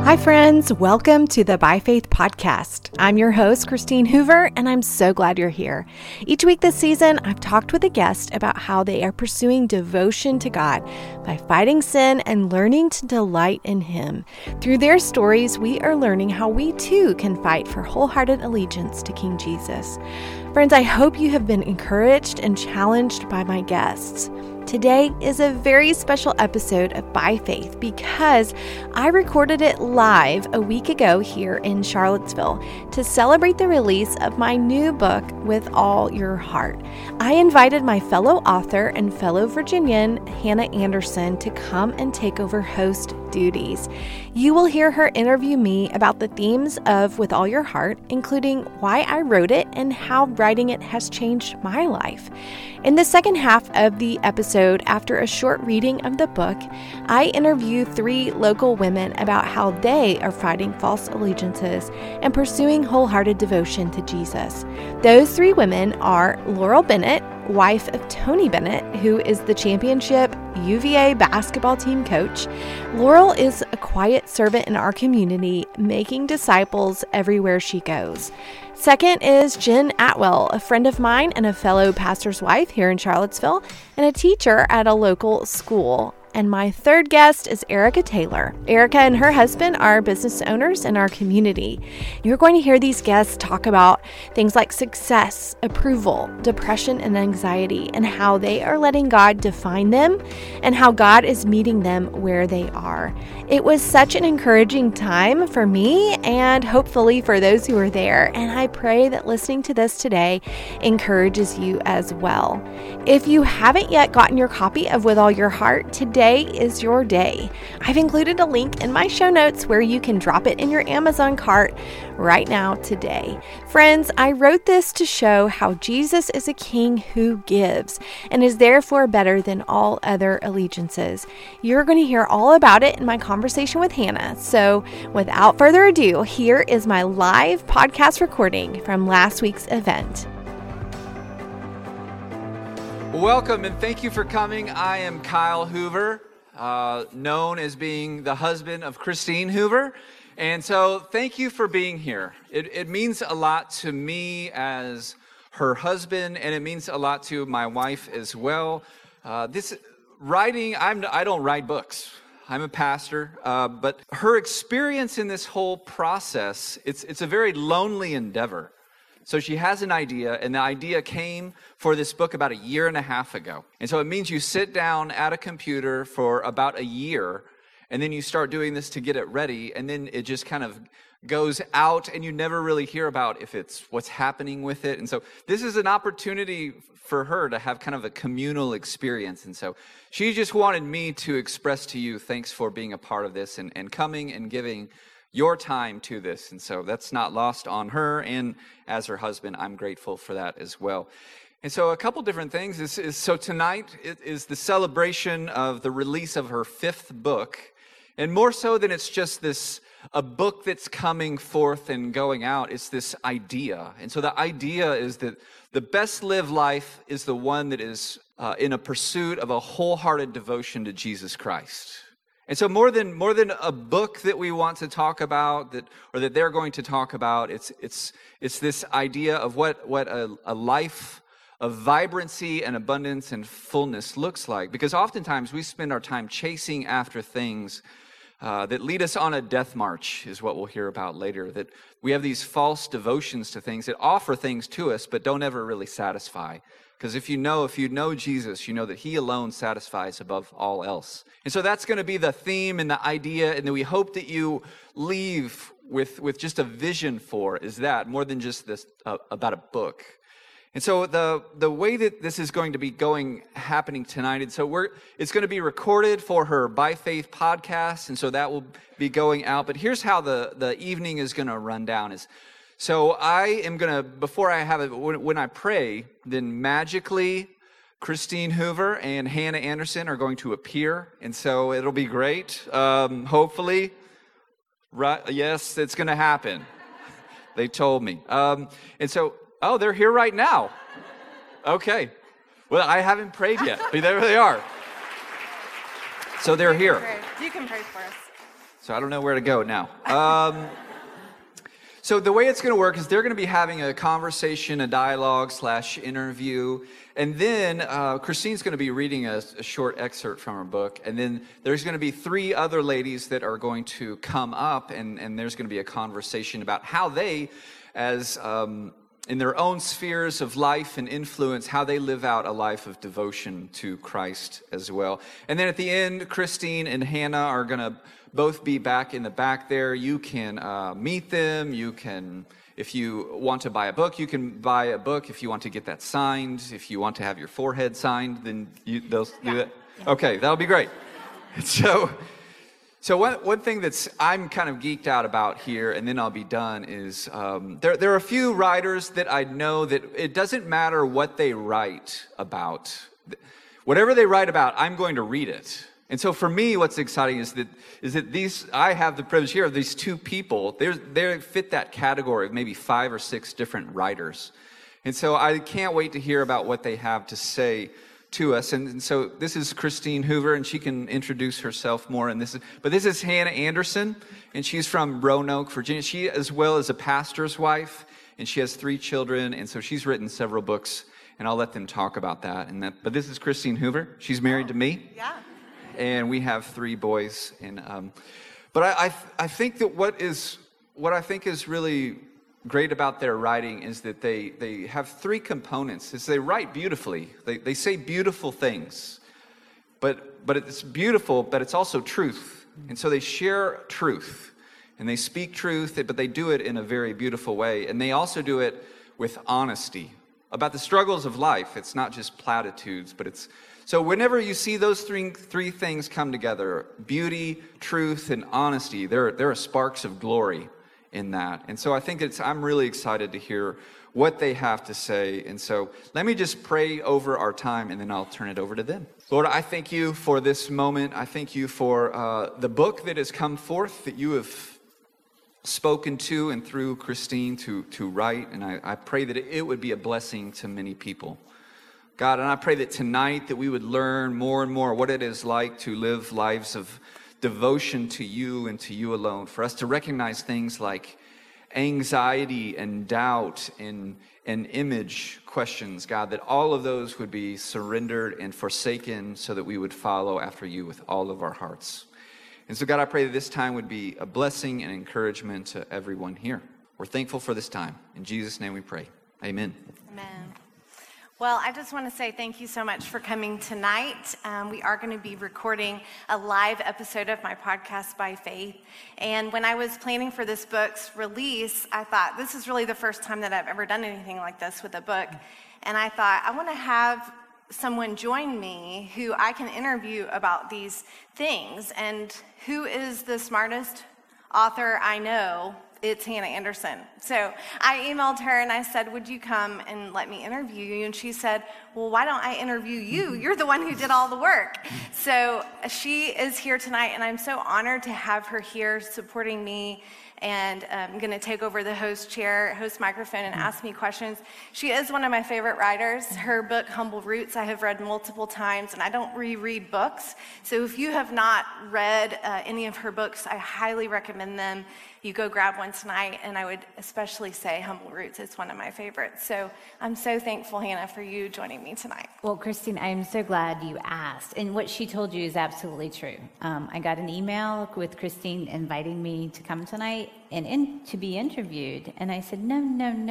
Hi, friends. Welcome to the By Faith podcast. I'm your host, Christine Hoover, and I'm so glad you're here. Each week this season, I've talked with a guest about how they are pursuing devotion to God by fighting sin and learning to delight in Him. Through their stories, we are learning how we too can fight for wholehearted allegiance to King Jesus. Friends, I hope you have been encouraged and challenged by my guests. Today is a very special episode of By Faith because I recorded it live a week ago here in Charlottesville to celebrate the release of my new book, With All Your Heart. I invited my fellow author and fellow Virginian, Hannah Anderson, to come and take over host duties. You will hear her interview me about the themes of With All Your Heart, including why I wrote it and how writing it has changed my life. In the second half of the episode, after a short reading of the book, I interview 3 local women about how they are fighting false allegiances and pursuing wholehearted devotion to Jesus. Those 3 women are Laurel Bennett, wife of Tony Bennett, who is the championship UVA basketball team coach. Laurel is a quiet servant in our community, making disciples everywhere she goes. Second is Jen Atwell, a friend of mine and a fellow pastor's wife here in Charlottesville, and a teacher at a local school. And my third guest is Erica Taylor. Erica and her husband are business owners in our community. You're going to hear these guests talk about things like success, approval, depression, and anxiety, and how they are letting God define them and how God is meeting them where they are. It was such an encouraging time for me and hopefully for those who are there. And I pray that listening to this today encourages you as well. If you haven't yet gotten your copy of With All Your Heart, today is your day. I've included a link in my show notes where you can drop it in your Amazon cart right now today. Friends, I wrote this to show how Jesus is a king who gives and is therefore better than all other allegiances. You're going to hear all about it in my conversation with Hannah. So without further ado, here is my live podcast recording from last week's event. Welcome and thank you for coming. I am Kyle Hoover, known as being the husband of Christine Hoover. And so thank you for being here. It means a lot to me as her husband, and it means a lot to my wife as well. I don't write books. I'm a pastor, but her experience in this whole process, it's a very lonely endeavor. So she has an idea, and the idea came for this book about 1.5 years ago. And so it means you sit down at a computer for about a year, and then you start doing this to get it ready, and then it just kind of goes out, and you never really hear about if it's what's happening with it. And so this is an opportunity for her to have kind of a communal experience. And so she just wanted me to express to you, thanks for being a part of this and coming and giving your time to this. And so that's not lost on her, and as her husband, I'm grateful for that as well. And so a couple different things so tonight is the celebration of the release of her 5th book, and more so than it's just a book that's coming forth and going out, it's this idea. And so the idea is that the best lived life is the one that is in a pursuit of a wholehearted devotion to Jesus Christ. And so more than a book that we want to talk about that they're going to talk about, it's this idea of what a life of vibrancy and abundance and fullness looks like. Because oftentimes we spend our time chasing after things that lead us on a death march, is what we'll hear about later. That we have these false devotions to things that offer things to us but don't ever really satisfy. Because if you know Jesus, you know that He alone satisfies above all else. And so that's going to be the theme and the idea, and that we hope that you leave with just a vision for is that, more than just this about a book. And so the way that this is going to be happening tonight, and so it's going to be recorded for her By Faith podcast, and so that will be going out. But here's how the evening is going to run down is. So I am going to, before I have it, when I pray, then magically Christine Hoover and Hannah Anderson are going to appear. And so it'll be great. Hopefully, right? Yes, it's going to happen. They told me. And so, they're here right now. Okay. Well, I haven't prayed yet, but there they are. So they're here. You can pray for us. So I don't know where to go now. So the way it's going to work is they're going to be having a conversation, a dialogue / interview. And then Christine's going to be reading a short excerpt from her book. And then there's going to be 3 other ladies that are going to come up. And there's going to be a conversation about how they, as in their own spheres of life and influence, how they live out a life of devotion to Christ as well. And then at the end, Christine and Hannah are going to both be back in the back there. You can meet them. You can, if you want to buy a book, you can buy a book. If you want to get that signed, if you want to have your forehead signed, then they'll do that. Okay, that'll be great. So one thing I'm kind of geeked out about here, and then I'll be done, is there are a few writers that I know that it doesn't matter what they write about. Whatever they write about, I'm going to read it. And so for me, what's exciting is that I have the privilege here of these 2 people. They fit that category of maybe 5 or 6 different writers. And so I can't wait to hear about what they have to say to us. And so this is Christine Hoover, and she can introduce herself more. But this is Hannah Anderson, and she's from Roanoke, Virginia. She, as well, is a pastor's wife, and she has 3 children. And so she's written several books, and I'll let them talk about that. But this is Christine Hoover. She's married to me. Yeah. And we have 3 boys. But I think that what I think is really great about their writing is that they have 3 components. Is they write beautifully. They say beautiful things, but it's beautiful, but it's also truth. And so they share truth, and they speak truth, but they do it in a very beautiful way. And they also do it with honesty about the struggles of life. It's not just platitudes, but it's. So whenever you see those three things come together, beauty, truth, and honesty, there are sparks of glory in that. And so I think I'm really excited to hear what they have to say. And so let me just pray over our time, and then I'll turn it over to them. Lord, I thank you for this moment. I thank you for the book that has come forth, that you have spoken to and through Christine to write. And I pray that it would be a blessing to many people. God, and I pray that tonight that we would learn more and more what it is like to live lives of devotion to you and to you alone, for us to recognize things like anxiety and doubt and image questions, God, that all of those would be surrendered and forsaken so that we would follow after you with all of our hearts. And so, God, I pray that this time would be a blessing and encouragement to everyone here. We're thankful for this time. In Jesus' name we pray. Amen. Amen. Well, I just want to say thank you so much for coming tonight. We are going to be recording a live episode of my podcast, By Faith. And when I was planning for this book's release, I thought, this is really the first time that I've ever done anything like this with a book. And I thought, I want to have someone join me who I can interview about these things. And who is the smartest author I know? It's Hannah Anderson. So I emailed her and I said, would you come and let me interview you? And she said, well, why don't I interview you? You're the one who did all the work. So she is here tonight, and I'm so honored to have her here supporting me. And I'm going to take over the host microphone, and ask me questions. She is one of my favorite writers. Her book, Humble Roots, I have read multiple times, and I don't reread books. So if you have not read any of her books, I highly recommend them. You go grab one tonight, and I would especially say Humble Roots is one of my favorites. So I'm so thankful, Hannah, for you joining me tonight. Well, Christine, I'm so glad you asked. And what she told you is absolutely true. I got an email with Christine inviting me to come tonight and to be interviewed. And I said, no.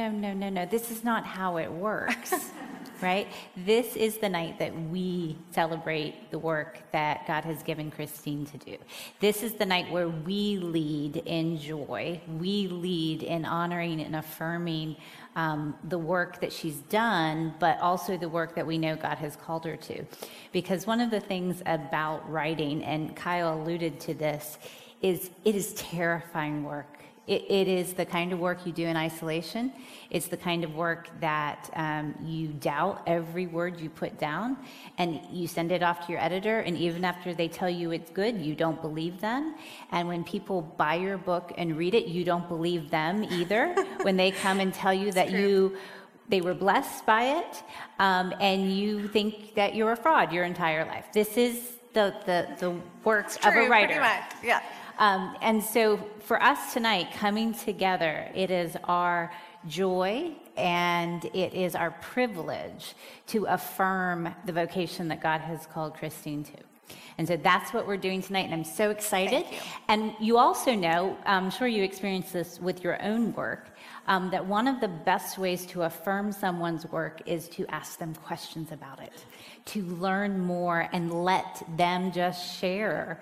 This is not how it works. Right? This is the night that we celebrate the work that God has given Christine to do. This is the night where we lead in joy. We lead in honoring and affirming the work that she's done, but also the work that we know God has called her to. Because one of the things about writing, and Kyle alluded to this, is it is terrifying work. It is the kind of work you do in isolation. It's the kind of work that you doubt every word you put down, and you send it off to your editor, and even after they tell you it's good, you don't believe them. And when people buy your book and read it, you don't believe them either when they come and tell you that they were blessed by it, and you think that you're a fraud your entire life. This is the work of a writer. Pretty much, yeah. And so for us tonight, coming together, it is our joy and it is our privilege to affirm the vocation that God has called Christine to. And so that's what we're doing tonight, and I'm so excited. Thank you. And you also know, I'm sure you experienced this with your own work, that one of the best ways to affirm someone's work is to ask them questions about it, to learn more and let them just share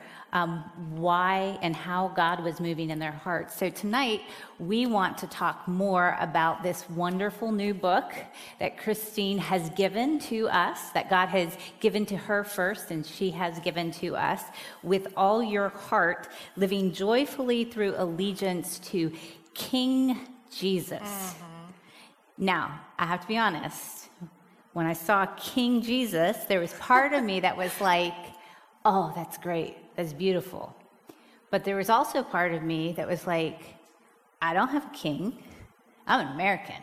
why and how God was moving in their hearts. So tonight, we want to talk more about this wonderful new book that Christine has given to us, that God has given to her first, and she has given to us, With All Your Heart, Living Joyfully Through Allegiance to King Jesus. Mm-hmm. Now, I have to be honest, when I saw King Jesus, there was part of me that was like, oh, that's great. That's beautiful. But there was also part of me that was like, I don't have a king. I'm an American,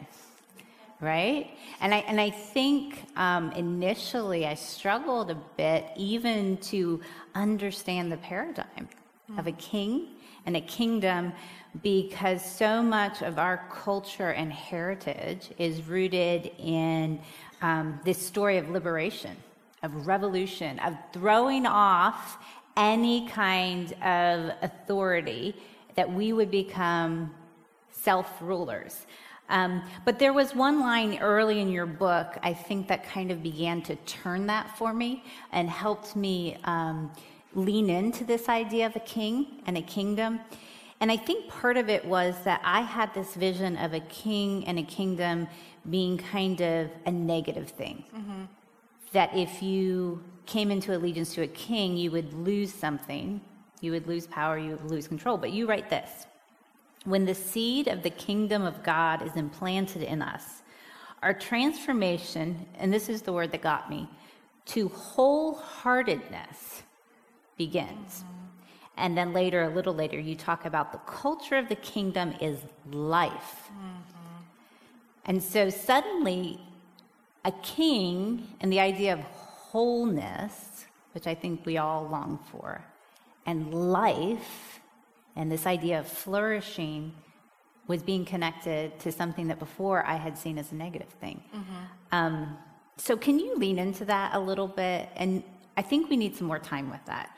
right? And I think initially I struggled a bit even to understand the paradigm of a king and a kingdom, because so much of our culture and heritage is rooted in this story of liberation, of revolution, of throwing off any kind of authority that we would become self-rulers. But there was one line early in your book, I think, that kind of began to turn that for me and helped me lean into this idea of a king and a kingdom. And I think part of it was that I had this vision of a king and a kingdom being kind of a negative thing. Mm-hmm. That if you came into allegiance to a king, you would lose something. You would lose power, you would lose control. But you write this: when the seed of the kingdom of God is implanted in us, our transformation, and this is the word that got me, to wholeheartedness begins. Mm-hmm. And then later, a little later, you talk about the culture of the kingdom is life. Mm-hmm. And so suddenly, a king and the idea of wholeness, which I think we all long for, and life, and this idea of flourishing was being connected to something that before I had seen as a negative thing. Mm-hmm. So can you lean into that a little bit? And I think we need some more time with that.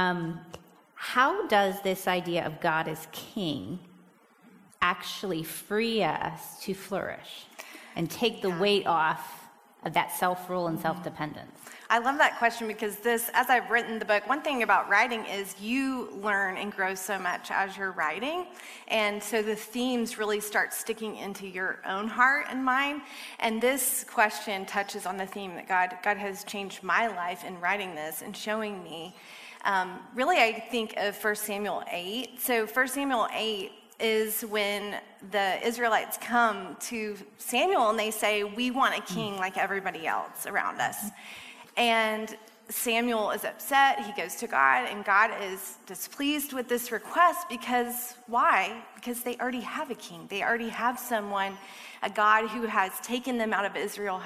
How does this idea of God as king actually free us to flourish and take the weight off of that self-rule and self-dependence? I love that question, because this, as I've written the book, one thing about writing is you learn and grow so much as you're writing. And so the themes really start sticking into your own heart and mind. And this question touches on the theme that God has changed my life in writing this and showing me. Really, I think of 1 Samuel 8. So 1 Samuel 8 is when the Israelites come to Samuel and they say, we want a king like everybody else around us. And Samuel is upset. He goes to God, and God is displeased with this request because why? Because they already have a king. They already have someone, a God who has taken them out of Israel,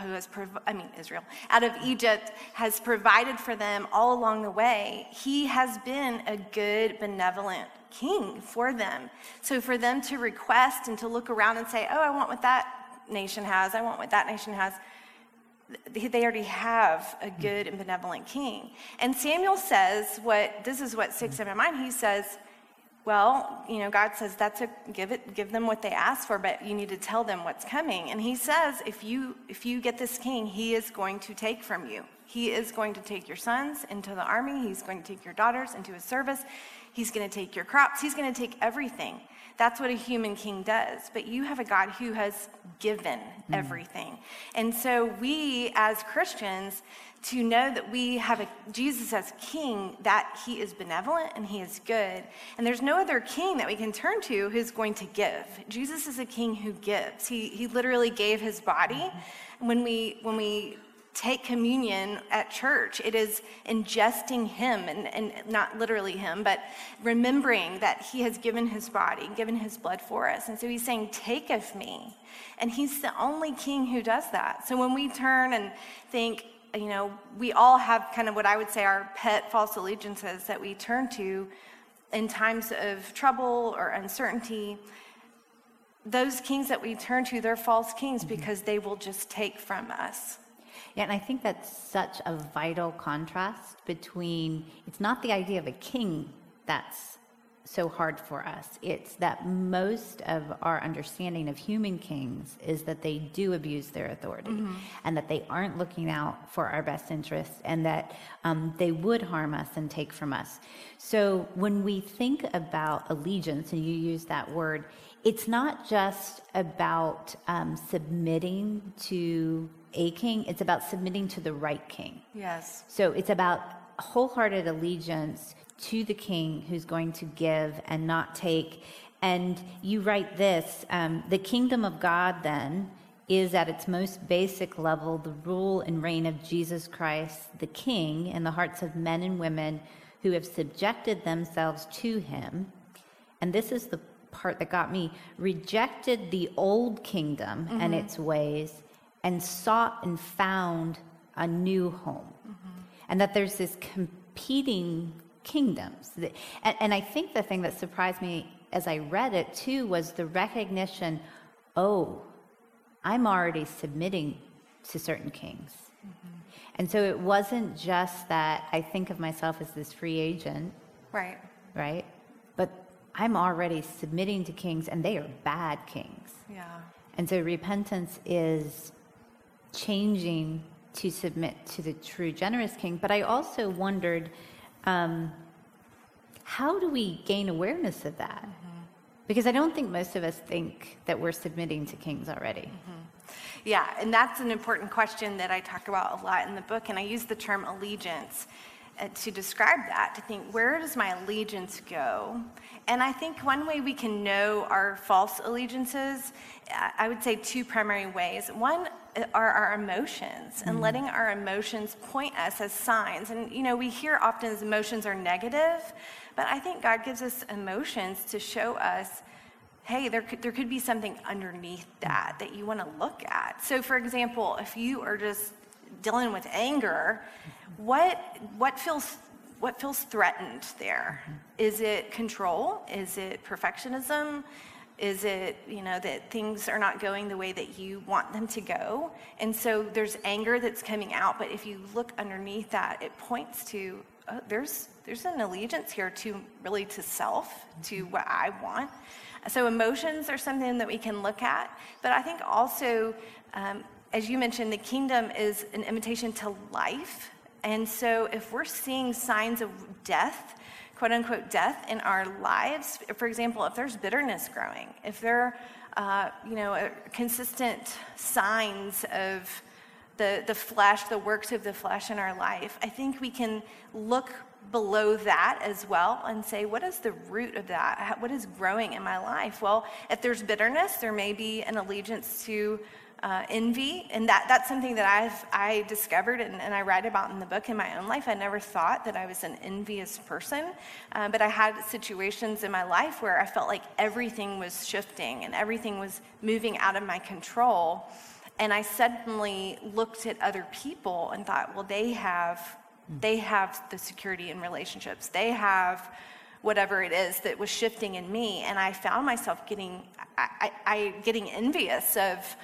out of Egypt, has provided for them all along the way. He has been a good, benevolent king for them. So for them to request and to look around and say, oh, I want what that nation has, I want what that nation has, they already have a good and benevolent king. And Samuel says, this is what sticks in my mind. He says, well, God says give them what they ask for, but you need to tell them what's coming. And he says, if you get this king, he is going to take from you. He is going to take your sons into the army. He's going to take your daughters into his service. He's going to take your crops. He's going to take everything. That's what a human king does. But you have a God who has given everything. And so we, as Christians, to know that we have Jesus as king, that he is benevolent and he is good. And there's no other king that we can turn to who's going to give. Jesus is a king who gives. He literally gave his body. When we take communion at church, it is ingesting him, and not literally him, but remembering that he has given his body, given his blood for us. And so he's saying, take of me. And he's the only king who does that. So when we turn and think, we all have kind of what I would say our pet false allegiances that we turn to. in times of trouble or uncertainty, those kings that we turn to, they're false kings because they will just take from us. Yeah, and I think that's such a vital contrast between, it's not the idea of a king that's so hard for us. It's that most of our understanding of human kings is that they do abuse their authority and that they aren't looking out for our best interests, and that they would harm us and take from us. So when we think about allegiance, and you use that word, it's not just about submitting to a king, it's about submitting to the right king. Yes. So it's about wholehearted allegiance to the king who's going to give and not take. And you write this, the kingdom of God then is at its most basic level the rule and reign of Jesus Christ, the King, in the hearts of men and women who have subjected themselves to him. And this is the part that got me, rejected the old kingdom and its ways and sought and found a new home. And that there's this competing kingdoms. And I think the thing that surprised me as I read it too was the recognition, oh, I'm already submitting to certain kings. And so it wasn't just that I think of myself as this free agent. Right. Right? But I'm already submitting to kings, and they are bad kings. Yeah. And so repentance is changing to submit to the true generous king. But I also wondered, how do we gain awareness of that? Because I don't think most of us think that we're submitting to kings already. Yeah, and that's an important question that I talk about a lot in the book, and I use the term allegiance to describe that, to think, where does my allegiance go? And I think one way we can know our false allegiances, I would say two primary ways. One are our emotions, and letting our emotions point us as signs. And, you know, we hear often as emotions are negative, but I think God gives us emotions to show us, hey, there could be something underneath that you want to look at. So, for example, if you are just dealing with anger, what feels threatened there? Is it control? Is it perfectionism? Is it, that things are not going the way that you want them to go? And so there's anger that's coming out, but if you look underneath that, it points to, there's an allegiance here to self, to what I want. So emotions are something that we can look at, but I think also, as you mentioned, the kingdom is an invitation to life. And so if we're seeing signs of death, quote unquote death in our lives, for example, if there's bitterness growing, if there are, consistent signs of the flesh, the works of the flesh in our life, I think we can look below that as well and say, what is the root of that? What is growing in my life? Well, if there's bitterness, there may be an allegiance to envy, and that's something that I discovered and I write about in the book in my own life. I never thought that I was an envious person, but I had situations in my life where I felt like everything was shifting and everything was moving out of my control, and I suddenly looked at other people and thought, well, they have the security in relationships, they have whatever it is that was shifting in me, and I found myself getting envious of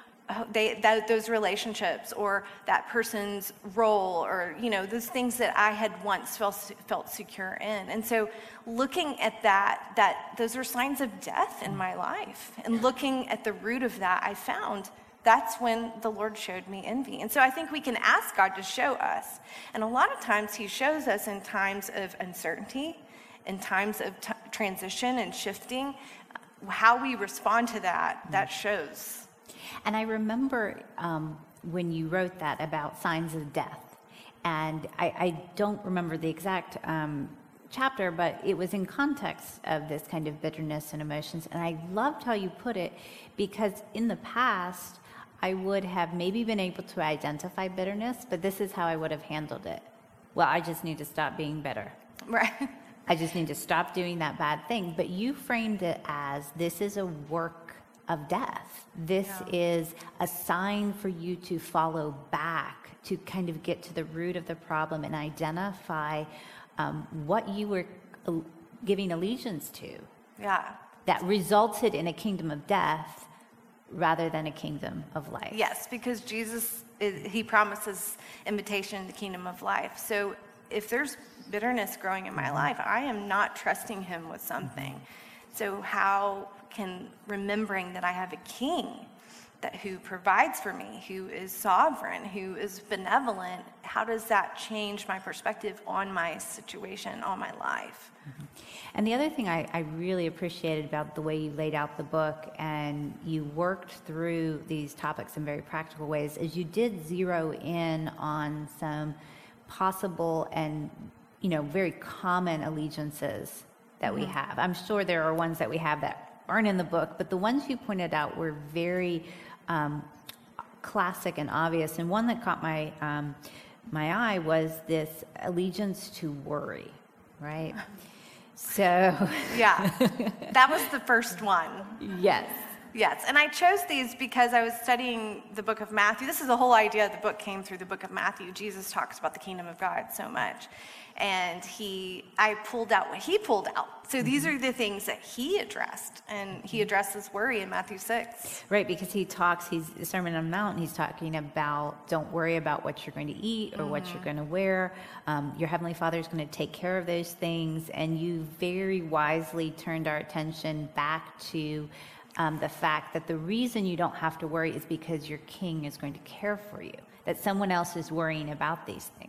those relationships or that person's role, or those things that I had once felt secure in. And so looking at that those are signs of death in my life, and looking at the root of that, I found that's when the Lord showed me envy. And so I think we can ask God to show us, and a lot of times he shows us in times of uncertainty, in times of transition and shifting. How we respond to that shows. And I remember when you wrote that about signs of death, and I don't remember the exact chapter, but it was in context of this kind of bitterness and emotions. And I loved how you put it, because in the past, I would have maybe been able to identify bitterness, but this is how I would have handled it. Well, I just need to stop being bitter. Right. I just need to stop doing that bad thing. But you framed it as, this is a work of death. This is a sign for you to follow back, to kind of get to the root of the problem and identify what you were giving allegiance to Yeah. that resulted in a kingdom of death rather than a kingdom of life. Yes, because he promises invitation to the kingdom of life. So if there's bitterness growing in my life, I am not trusting him with something. So how can remembering that I have a king who provides for me, who is sovereign, who is benevolent, how does that change my perspective on my situation, on my life? And the other thing I really appreciated about the way you laid out the book and you worked through these topics in very practical ways is you did zero in on some possible and, very common allegiances that we have. I'm sure there are ones that we have that aren't in the book, but the ones you pointed out were very classic and obvious. And one that caught my eye was this allegiance to worry, right? So yeah, that was the first one. Yes. Yes, and I chose these because I was studying the book of Matthew. This is the whole idea of the book came through the book of Matthew. Jesus talks about the kingdom of God so much. And I pulled out what he pulled out. So these are the things that he addressed. And he addresses worry in Matthew 6. Right, because he's the Sermon on the Mount, he's talking about don't worry about what you're going to eat or what you're going to wear. Your Heavenly Father is going to take care of those things. And you very wisely turned our attention back to the fact that the reason you don't have to worry is because your king is going to care for you, that someone else is worrying about these things.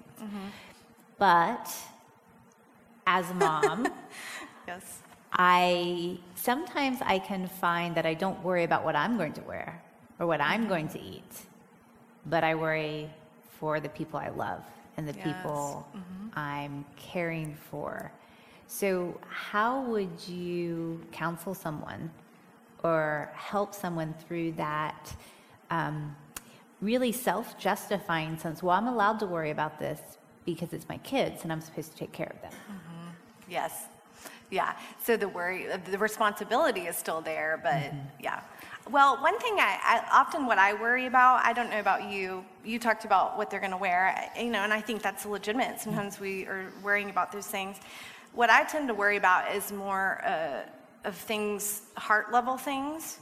But as a mom, Yes. Sometimes I can find that I don't worry about what I'm going to wear or what I'm going to eat, but I worry for the people I love and the people I'm caring for. So how would you counsel someone or help someone through that really self-justifying sense? Well, I'm allowed to worry about this because it's my kids and I'm supposed to take care of them. Yes. Yeah. So the responsibility is still there, but yeah. Well, one thing I often what I worry about, I don't know about you talked about what they're going to wear, and I think that's legitimate. Sometimes we are worrying about those things. What I tend to worry about is more of things, heart level things,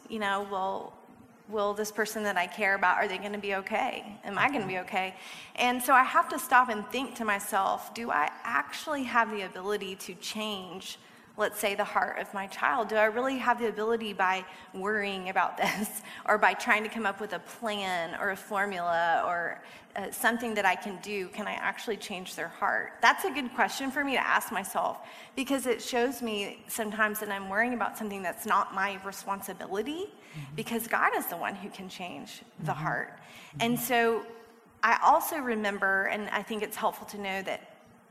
will this person that I care about, are they going to be okay? Am I going to be okay? And so I have to stop and think to myself, do I actually have the ability to change, let's say, the heart of my child? Do I really have the ability by worrying about this or by trying to come up with a plan or a formula or something that I can do? Can I actually change their heart? That's a good question for me to ask myself, because it shows me sometimes that I'm worrying about something that's not my responsibility, because God is the one who can change the heart. And so I also remember, and I think it's helpful to know that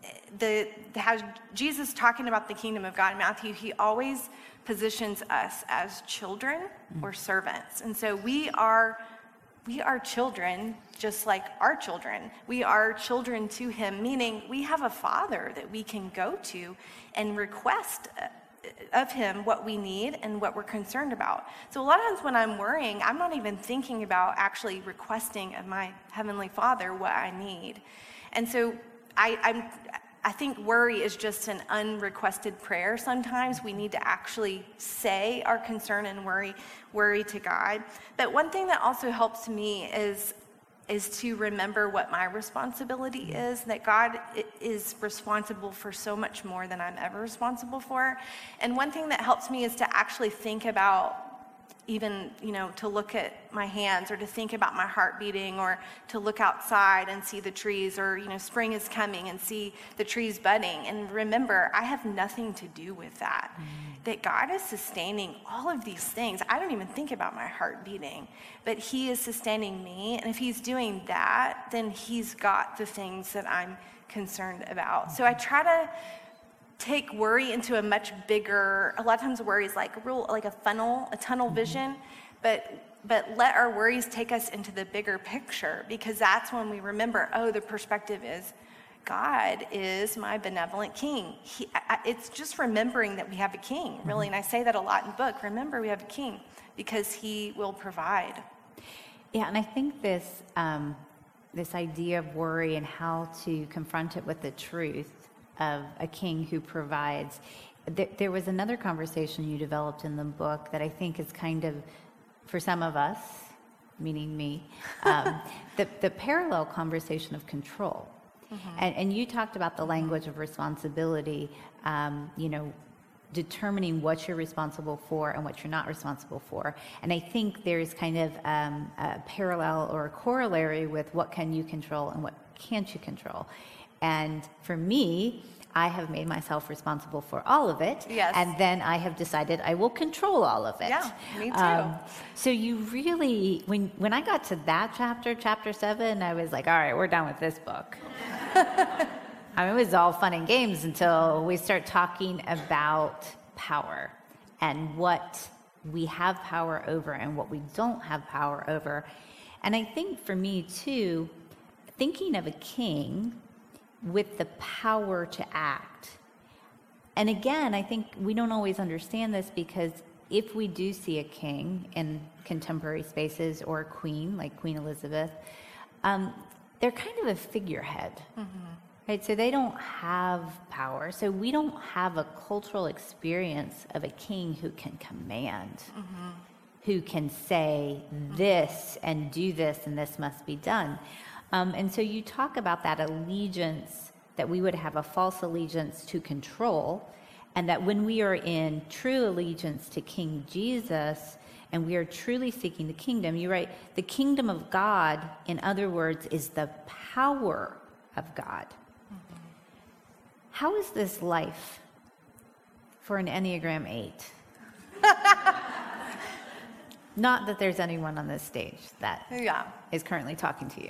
how Jesus talking about the kingdom of God in Matthew, he always positions us as children or servants. And so we are children just like our children. We are children to him, meaning we have a father that we can go to and request of him what we need and what we're concerned about. So a lot of times when I'm worrying, I'm not even thinking about actually requesting of my heavenly Father what I need. And so I think worry is just an unrequested prayer. Sometimes we need to actually say our concern and worry to God. But one thing that also helps me is to remember what my responsibility is, that God is responsible for so much more than I'm ever responsible for. And one thing that helps me is to actually think about, even, to look at my hands or to think about my heart beating or to look outside and see the trees, or, spring is coming and see the trees budding. And remember, I have nothing to do with that. That God is sustaining all of these things. I don't even think about my heart beating, but he is sustaining me. And if he's doing that, then he's got the things that I'm concerned about. So I try to take worry into a much bigger, a lot of times worry is like a funnel, a tunnel vision, but let our worries take us into the bigger picture, because that's when we remember, the perspective is God is my benevolent king. It's just remembering that we have a king, really, and I say that a lot in the book. Remember, we have a king because he will provide. Yeah, and I think this idea of worry and how to confront it with the truth of a king who provides there was another conversation you developed in the book that I think is kind of, for some of us, meaning me, the parallel conversation of control. And you talked about the language of responsibility, determining what you're responsible for and what you're not responsible for. And I think there's kind of a parallel or a corollary with what can you control and what can't you control. And for me, I have made myself responsible for all of it. Yes. And then I have decided I will control all of it. Yeah, me too. So you really, when I got to that chapter 7, I was like, all right, we're done with this book. I mean, it was all fun and games until we start talking about power and what we have power over and what we don't have power over. And I think for me too, thinking of a king with the power to act. And again, I think we don't always understand this, because if we do see a king in contemporary spaces or a queen, like Queen Elizabeth, they're kind of a figurehead, right? So they don't have power. So we don't have a cultural experience of a king who can command, who can say this and do this and this must be done. And so you talk about that allegiance, that we would have a false allegiance to control, and that when we are in true allegiance to King Jesus and we are truly seeking the kingdom, you write, the kingdom of God, in other words, is the power of God. How is this life for an Enneagram 8? Not that there's anyone on this stage that is currently talking to you.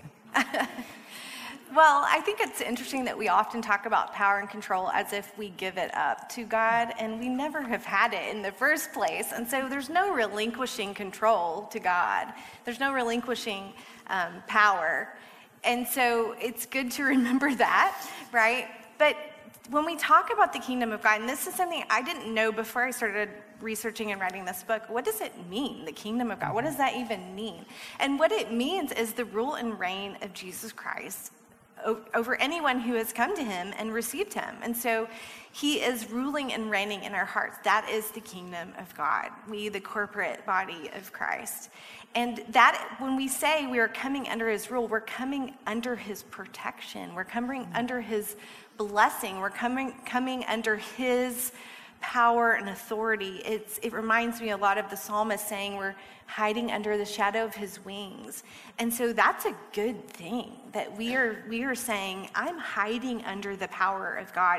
Well, I think it's interesting that we often talk about power and control as if we give it up to God, and we never have had it in the first place. And so there's no relinquishing control to God. There's no relinquishing power. And so it's good to remember that, right? But when we talk about the kingdom of God, and this is something I didn't know before I started researching and writing this book, what does it mean, the kingdom of God? What does that even mean? And what it means is the rule and reign of Jesus Christ over anyone who has come to him and received him. And so he is ruling and reigning in our hearts. That is the kingdom of God, we, the corporate body of Christ. And that, when we say we are coming under his rule, we're coming under his protection. We're coming under his blessing. We're coming under his power and authority. It reminds me a lot of the psalmist saying we're hiding under the shadow of his wings. And so that's a good thing, that we are saying, I'm hiding under the power of God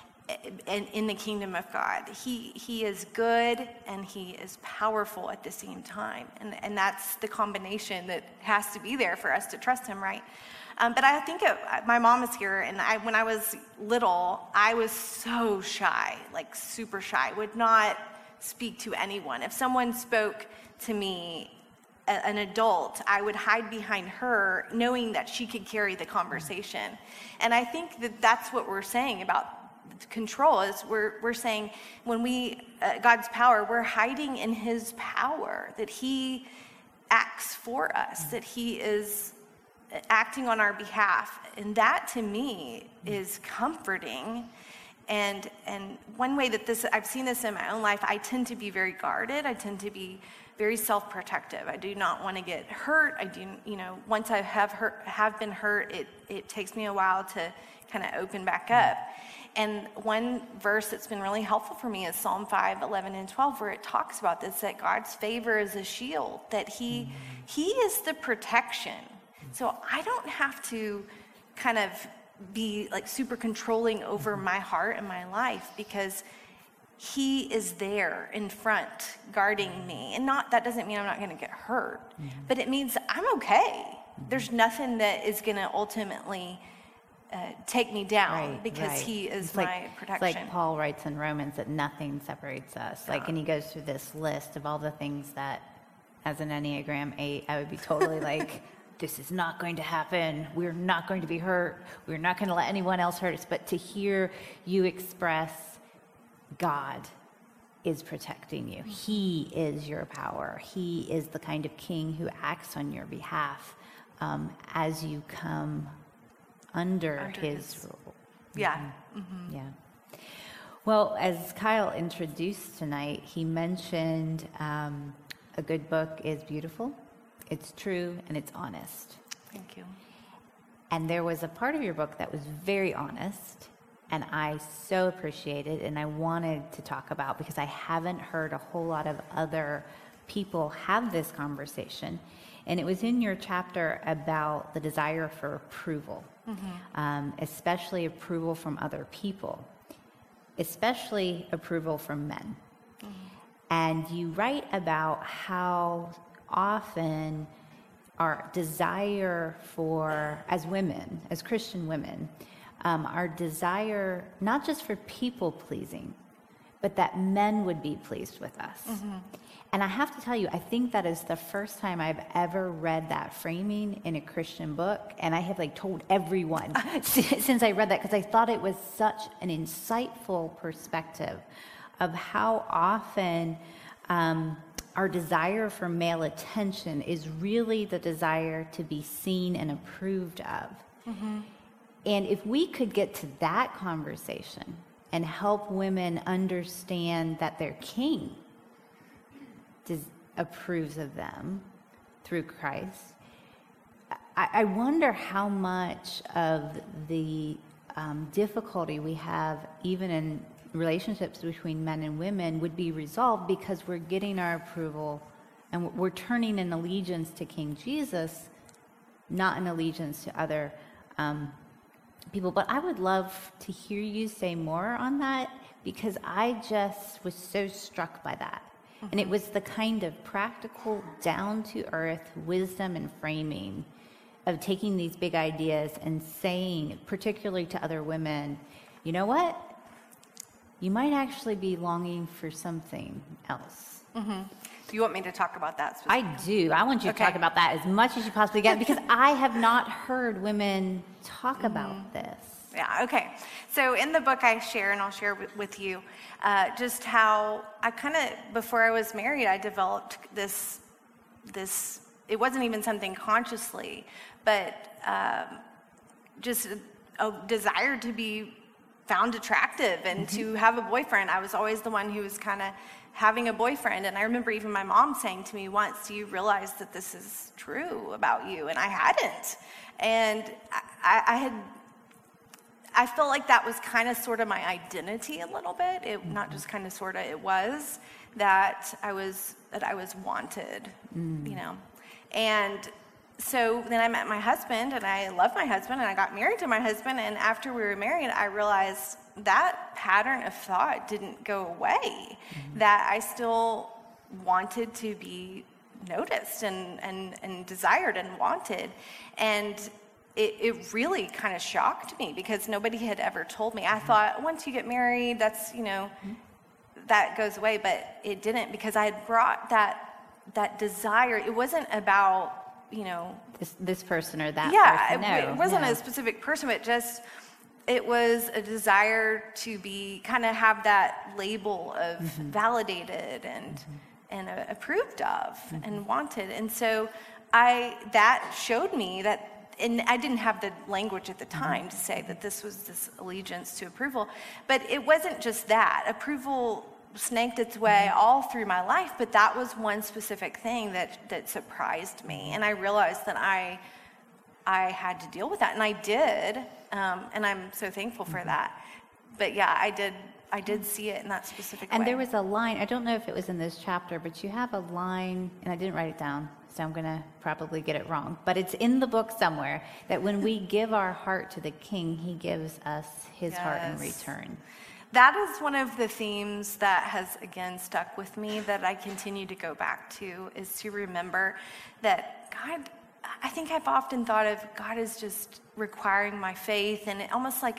and in the kingdom of God. He is good and he is powerful at the same time. And that's the combination that has to be there for us to trust him, right? But I think my mom is here, and when I was little, I was so shy, like super shy, would not speak to anyone. If someone spoke to me, an adult, I would hide behind her, knowing that she could carry the conversation. And I think that that's what we're saying about control, is we're saying when God's power, we're hiding in his power, that he acts for us, that he is acting on our behalf. And that to me is comforting. And one way that I've seen this in my own life, I tend to be very guarded. I tend to be very self-protective. I do not want to get hurt. Once I have been hurt, it takes me a while to kind of open back up. And one verse that's been really helpful for me is Psalm 5, 11 and 12, where it talks about this, that God's favor is a shield, that he is the protection. So I don't have to kind of be like super controlling over my heart and my life, because he is there in front guarding me. And that doesn't mean I'm not going to get hurt, but it means I'm okay. There's nothing that is going to ultimately take me down, because he is my protection. It's like Paul writes in Romans that nothing separates us. And he goes through this list of all the things that, as an Enneagram 8, I would be totally like, this is not going to happen. We're not going to be hurt. We're not going to let anyone else hurt us. But to hear you express, God is protecting you. He is your power. He is the kind of king who acts on your behalf as you come under his rule. Yeah. Yeah. Well, as Kyle introduced tonight, he mentioned a good book is beautiful, it's true, and it's honest. Thank you. And there was a part of your book that was very honest, and I so appreciated and I wanted to talk about because I haven't heard a whole lot of other people have this conversation. And it was in your chapter about the desire for approval, especially approval from other people, especially approval from men. And you write about how often our desire for, as women, as Christian women, our desire not just for people pleasing, but that men would be pleased with us. And I have to tell you, I think that is the first time I've ever read that framing in a Christian book. And I have told everyone since I read that, because I thought it was such an insightful perspective of how often our desire for male attention is really the desire to be seen and approved of. And if we could get to that conversation and help women understand that their king approves of them through Christ, I wonder how much of the difficulty we have even in relationships between men and women would be resolved because we're getting our approval and we're turning an allegiance to King Jesus, not an allegiance to other people. But I would love to hear you say more on that, because I just was so struck by that. And it was the kind of practical, down-to-earth wisdom and framing of taking these big ideas and saying, particularly to other women, you know what? You might actually be longing for something else. Do you want me to talk about that specifically? I do. I want you to talk about that as much as you possibly can, because I have not heard women talk about this. Yeah, okay. So in the book I share, and I'll share with you, just how I kind of, before I was married, I developed this, it wasn't even something consciously, but just a desire to be found attractive and to have a boyfriend. I was always the one who was kind of having a boyfriend. And I remember even my mom saying to me once, do you realize that this is true about you? And I hadn't. And I felt like that was kind of sort of my identity a little bit. It not just kind of sort of, it was that I was wanted, you know. And so then I met my husband, and I loved my husband, and I got married to my husband. And after we were married, I realized that pattern of thought didn't go away, that I still wanted to be noticed and desired and wanted. And it really kind of shocked me, because nobody had ever told me. I thought once you get married, that's, you know, that goes away, but it didn't, because I had brought that desire. It wasn't about, you know, this person or that person. Yeah, it wasn't a specific person, but just, it was a desire to be, kind of have that label of validated and approved of and wanted. And so that showed me that, and I didn't have the language at the time to say that this was this allegiance to approval, but it wasn't just that. Approval snaked its way all through my life, but that was one specific thing that surprised me. And I realized that I had to deal with that, and I did, and I'm so thankful for that. But yeah, I did see it in that specific way. And there was a line, I don't know if it was in this chapter, but you have a line, and I didn't write it down, so I'm going to probably get it wrong, but it's in the book somewhere, that when we give our heart to the King, he gives us his heart in return. That is one of the themes that has, again, stuck with me, that I continue to go back to, is to remember that God, I think I've often thought of God as just requiring my faith, and almost like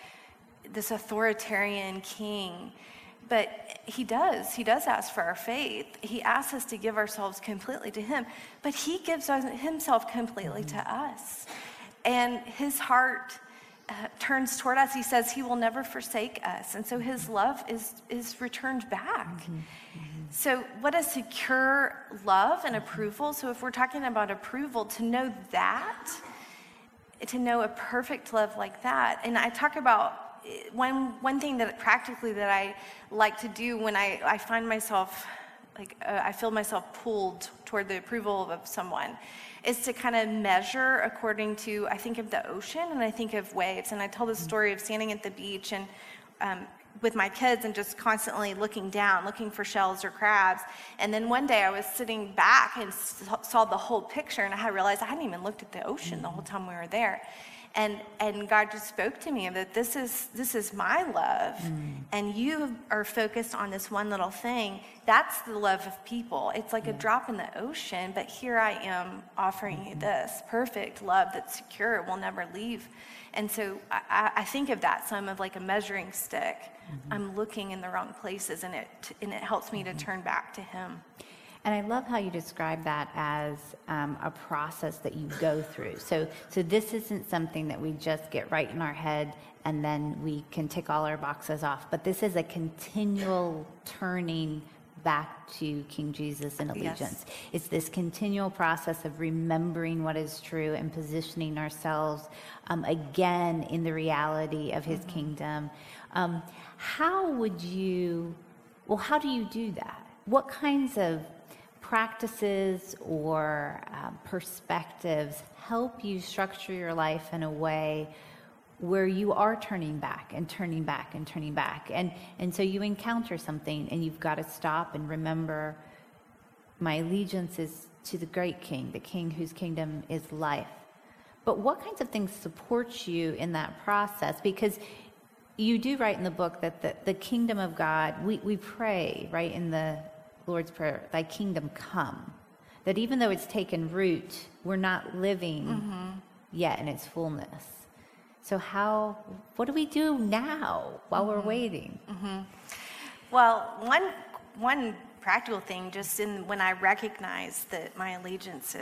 this authoritarian king. But he does ask for our faith. He asks us to give ourselves completely to him, but he gives himself completely to us. And his heart turns toward us. He says he will never forsake us. And so his love is returned back. So what a secure love and approval. So if we're talking about approval, to know that, to know a perfect love like that. And I talk about one thing that practically that I like to do when I find myself, I feel myself pulled toward the approval of someone, is to kind of measure according to, I think of the ocean and I think of waves. And I tell the story of standing at the beach and with my kids and just constantly looking down, looking for shells or crabs. And then one day I was sitting back and saw the whole picture, and I realized I hadn't even looked at the ocean the whole time we were there. And God just spoke to me that this is my love, and you are focused on this one little thing. That's the love of people. It's like a drop in the ocean, but here I am offering you this perfect love that's secure, will never leave. And so I think of that some of like a measuring stick. I'm looking in the wrong places, and it helps me to turn back to Him. And I love how you describe that as a process that you go through. So this isn't something that we just get right in our head and then we can tick all our boxes off. But this is a continual turning back to King Jesus in allegiance. Yes. It's this continual process of remembering what is true and positioning ourselves again in the reality of His kingdom. How do you do that? What kinds of practices or perspectives help you structure your life in a way where you are turning back and turning back and turning back, and so you encounter something and you've got to stop and remember, my allegiance is to the great King, the King whose kingdom is life. But what kinds of things support you in that process? Because you do write in the book that the kingdom of God, we pray, right, in the Lord's Prayer, thy kingdom come. That even though it's taken root, we're not living yet in its fullness. So what do we do now while we're waiting? Well, one practical thing, just when I recognize that my allegiance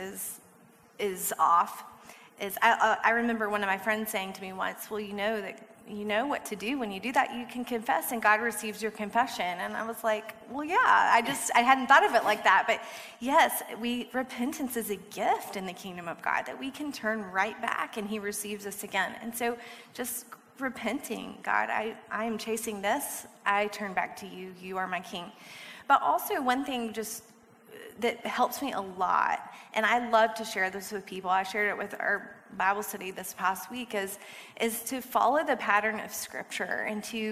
is off, is I remember one of my friends saying to me once, well, you know what to do when you do that. You can confess and God receives your confession. And I was like, well, yeah, I hadn't thought of it like that. But yes, repentance is a gift in the kingdom of God, that we can turn right back and He receives us again. And so just repenting, God, I am chasing this. I turn back to you. You are my King. But also one thing just that helps me a lot, and I love to share this with people. I shared it with our Bible study this past week, is to follow the pattern of Scripture.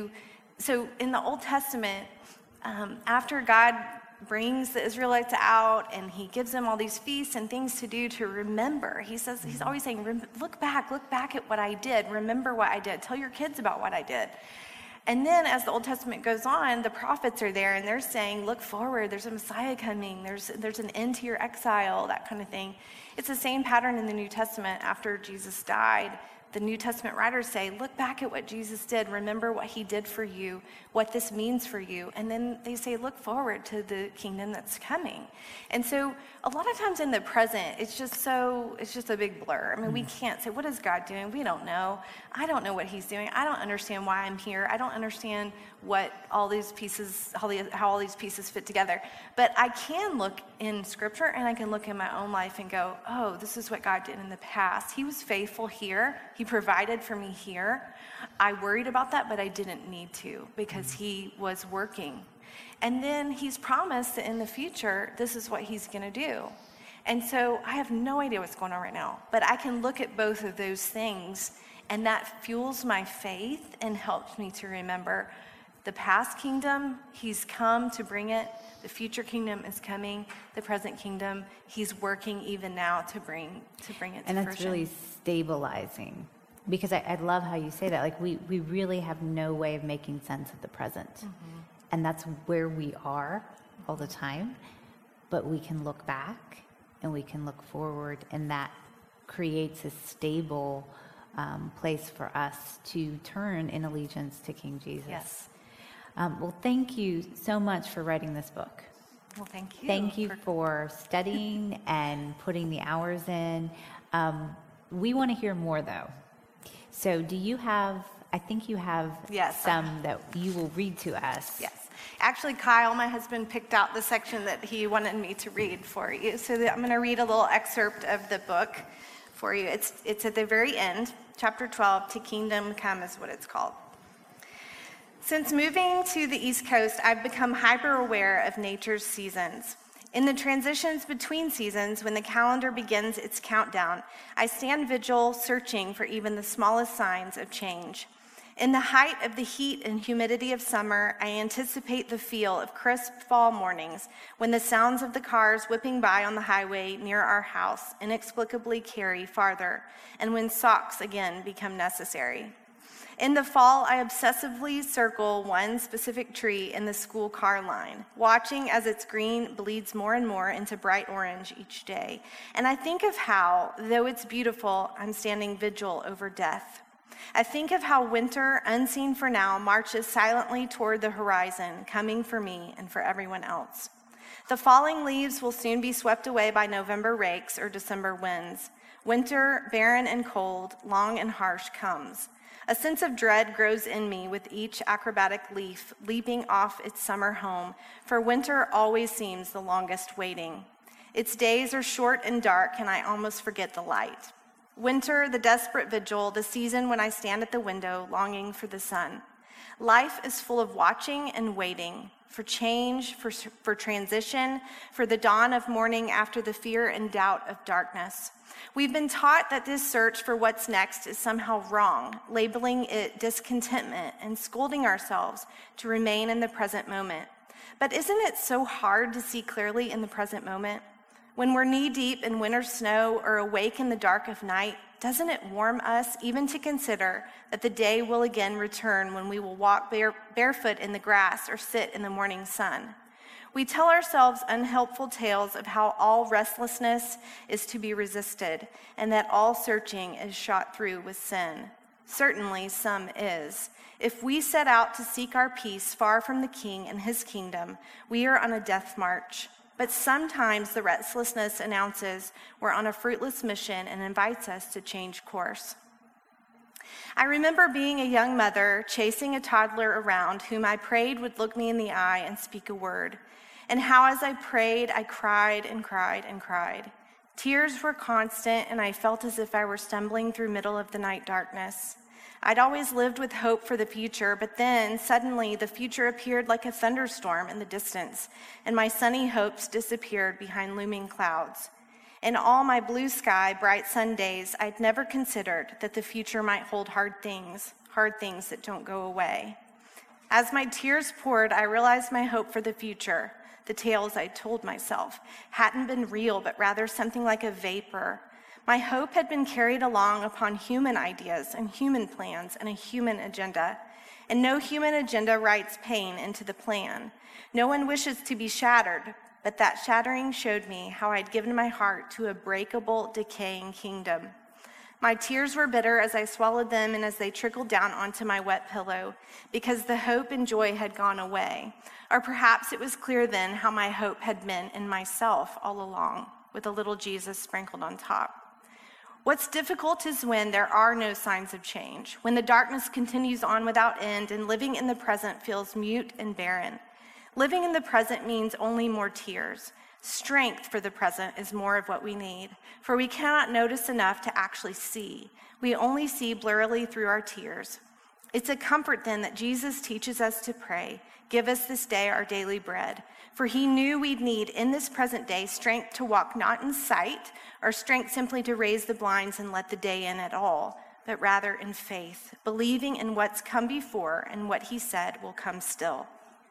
So in the Old Testament, after God brings the Israelites out and He gives them all these feasts and things to do to remember, He's always saying, look back at what I did. Remember what I did. Tell your kids about what I did. And then as the Old Testament goes on, the prophets are there and they're saying, look forward, there's a Messiah coming, there's an end to your exile, that kind of thing. It's the same pattern in the New Testament. After Jesus died, the New Testament writers say, look back at what Jesus did, remember what He did for you, what this means for you. And then they say, look forward to the kingdom that's coming. And so a lot of times in the present, it's just a big blur. I mean, we can't say, what is God doing? We don't know. I don't know what He's doing. I don't understand why I'm here. I don't understand what all these pieces, how all these pieces fit together. But I can look in Scripture and I can look in my own life and go, oh, this is what God did in the past. He was faithful here. He provided for me here. I worried about that, but I didn't need to because He was working. And then He's promised that in the future, this is what He's going to do. And so I have no idea what's going on right now, but I can look at both of those things, and that fuels my faith and helps me to remember the past kingdom, He's come to bring it. The future kingdom is coming. The present kingdom, He's working even now to bring it to fruition. And that's really stabilizing. Because I love how you say that. Like we really have no way of making sense of the present. And that's where we are all the time. But we can look back and we can look forward, and that creates a stable place for us to turn in allegiance to King Jesus. Yes. Well, thank you so much for writing this book. Well, thank you. Thank you for studying and putting the hours in. We want to hear more, though. So I think you have some that you will read to us. Yes. Actually, Kyle, my husband, picked out the section that he wanted me to read for you. So I'm going to read a little excerpt of the book for you. It's at the very end, chapter 12, To Kingdom Come is what it's called. Since moving to the East Coast, I've become hyper aware of nature's seasons. In the transitions between seasons, when the calendar begins its countdown, I stand vigil, searching for even the smallest signs of change. In the height of the heat and humidity of summer, I anticipate the feel of crisp fall mornings when the sounds of the cars whipping by on the highway near our house inexplicably carry farther, and when socks again become necessary. In the fall, I obsessively circle one specific tree in the school car line, watching as its green bleeds more and more into bright orange each day. And I think of how, though it's beautiful, I'm standing vigil over death. I think of how winter, unseen for now, marches silently toward the horizon, coming for me and for everyone else. The falling leaves will soon be swept away by November rakes or December winds. Winter, barren and cold, long and harsh, comes. A sense of dread grows in me with each acrobatic leaf leaping off its summer home, for winter always seems the longest waiting. Its days are short and dark, and I almost forget the light. Winter, the desperate vigil, the season when I stand at the window longing for the sun. Life is full of watching and waiting, for change, for transition, for the dawn of morning after the fear and doubt of darkness. We've been taught that this search for what's next is somehow wrong, labeling it discontentment and scolding ourselves to remain in the present moment. But isn't it so hard to see clearly in the present moment? When we're knee-deep in winter snow or awake in the dark of night, doesn't it warm us even to consider that the day will again return when we will walk barefoot in the grass or sit in the morning sun? We tell ourselves unhelpful tales of how all restlessness is to be resisted and that all searching is shot through with sin. Certainly some is. If we set out to seek our peace far from the King and his kingdom, we are on a death march. But sometimes the restlessness announces we're on a fruitless mission and invites us to change course. I remember being a young mother chasing a toddler around whom I prayed would look me in the eye and speak a word, and how as I prayed, I cried and cried and cried. Tears were constant, and I felt as if I were stumbling through middle of the night darkness. I'd always lived with hope for the future, but then suddenly the future appeared like a thunderstorm in the distance, and my sunny hopes disappeared behind looming clouds. In all my blue sky, bright sun days, I'd never considered that the future might hold hard things that don't go away. As my tears poured, I realized my hope for the future, the tales I told myself, hadn't been real, but rather something like a vapor. My hope had been carried along upon human ideas and human plans and a human agenda. And no human agenda writes pain into the plan. No one wishes to be shattered, but that shattering showed me how I'd given my heart to a breakable, decaying kingdom. My tears were bitter as I swallowed them and as they trickled down onto my wet pillow, because the hope and joy had gone away. Or perhaps it was clear then how my hope had been in myself all along, with a little Jesus sprinkled on top. What's difficult is when there are no signs of change, when the darkness continues on without end and living in the present feels mute and barren. Living in the present means only more tears. Strength for the present is more of what we need, for we cannot notice enough to actually see. We only see blurrily through our tears. It's a comfort then that Jesus teaches us to pray, "Give us this day our daily bread." For he knew we'd need in this present day strength to walk not in sight, or strength simply to raise the blinds and let the day in at all, but rather in faith, believing in what's come before and what he said will come still.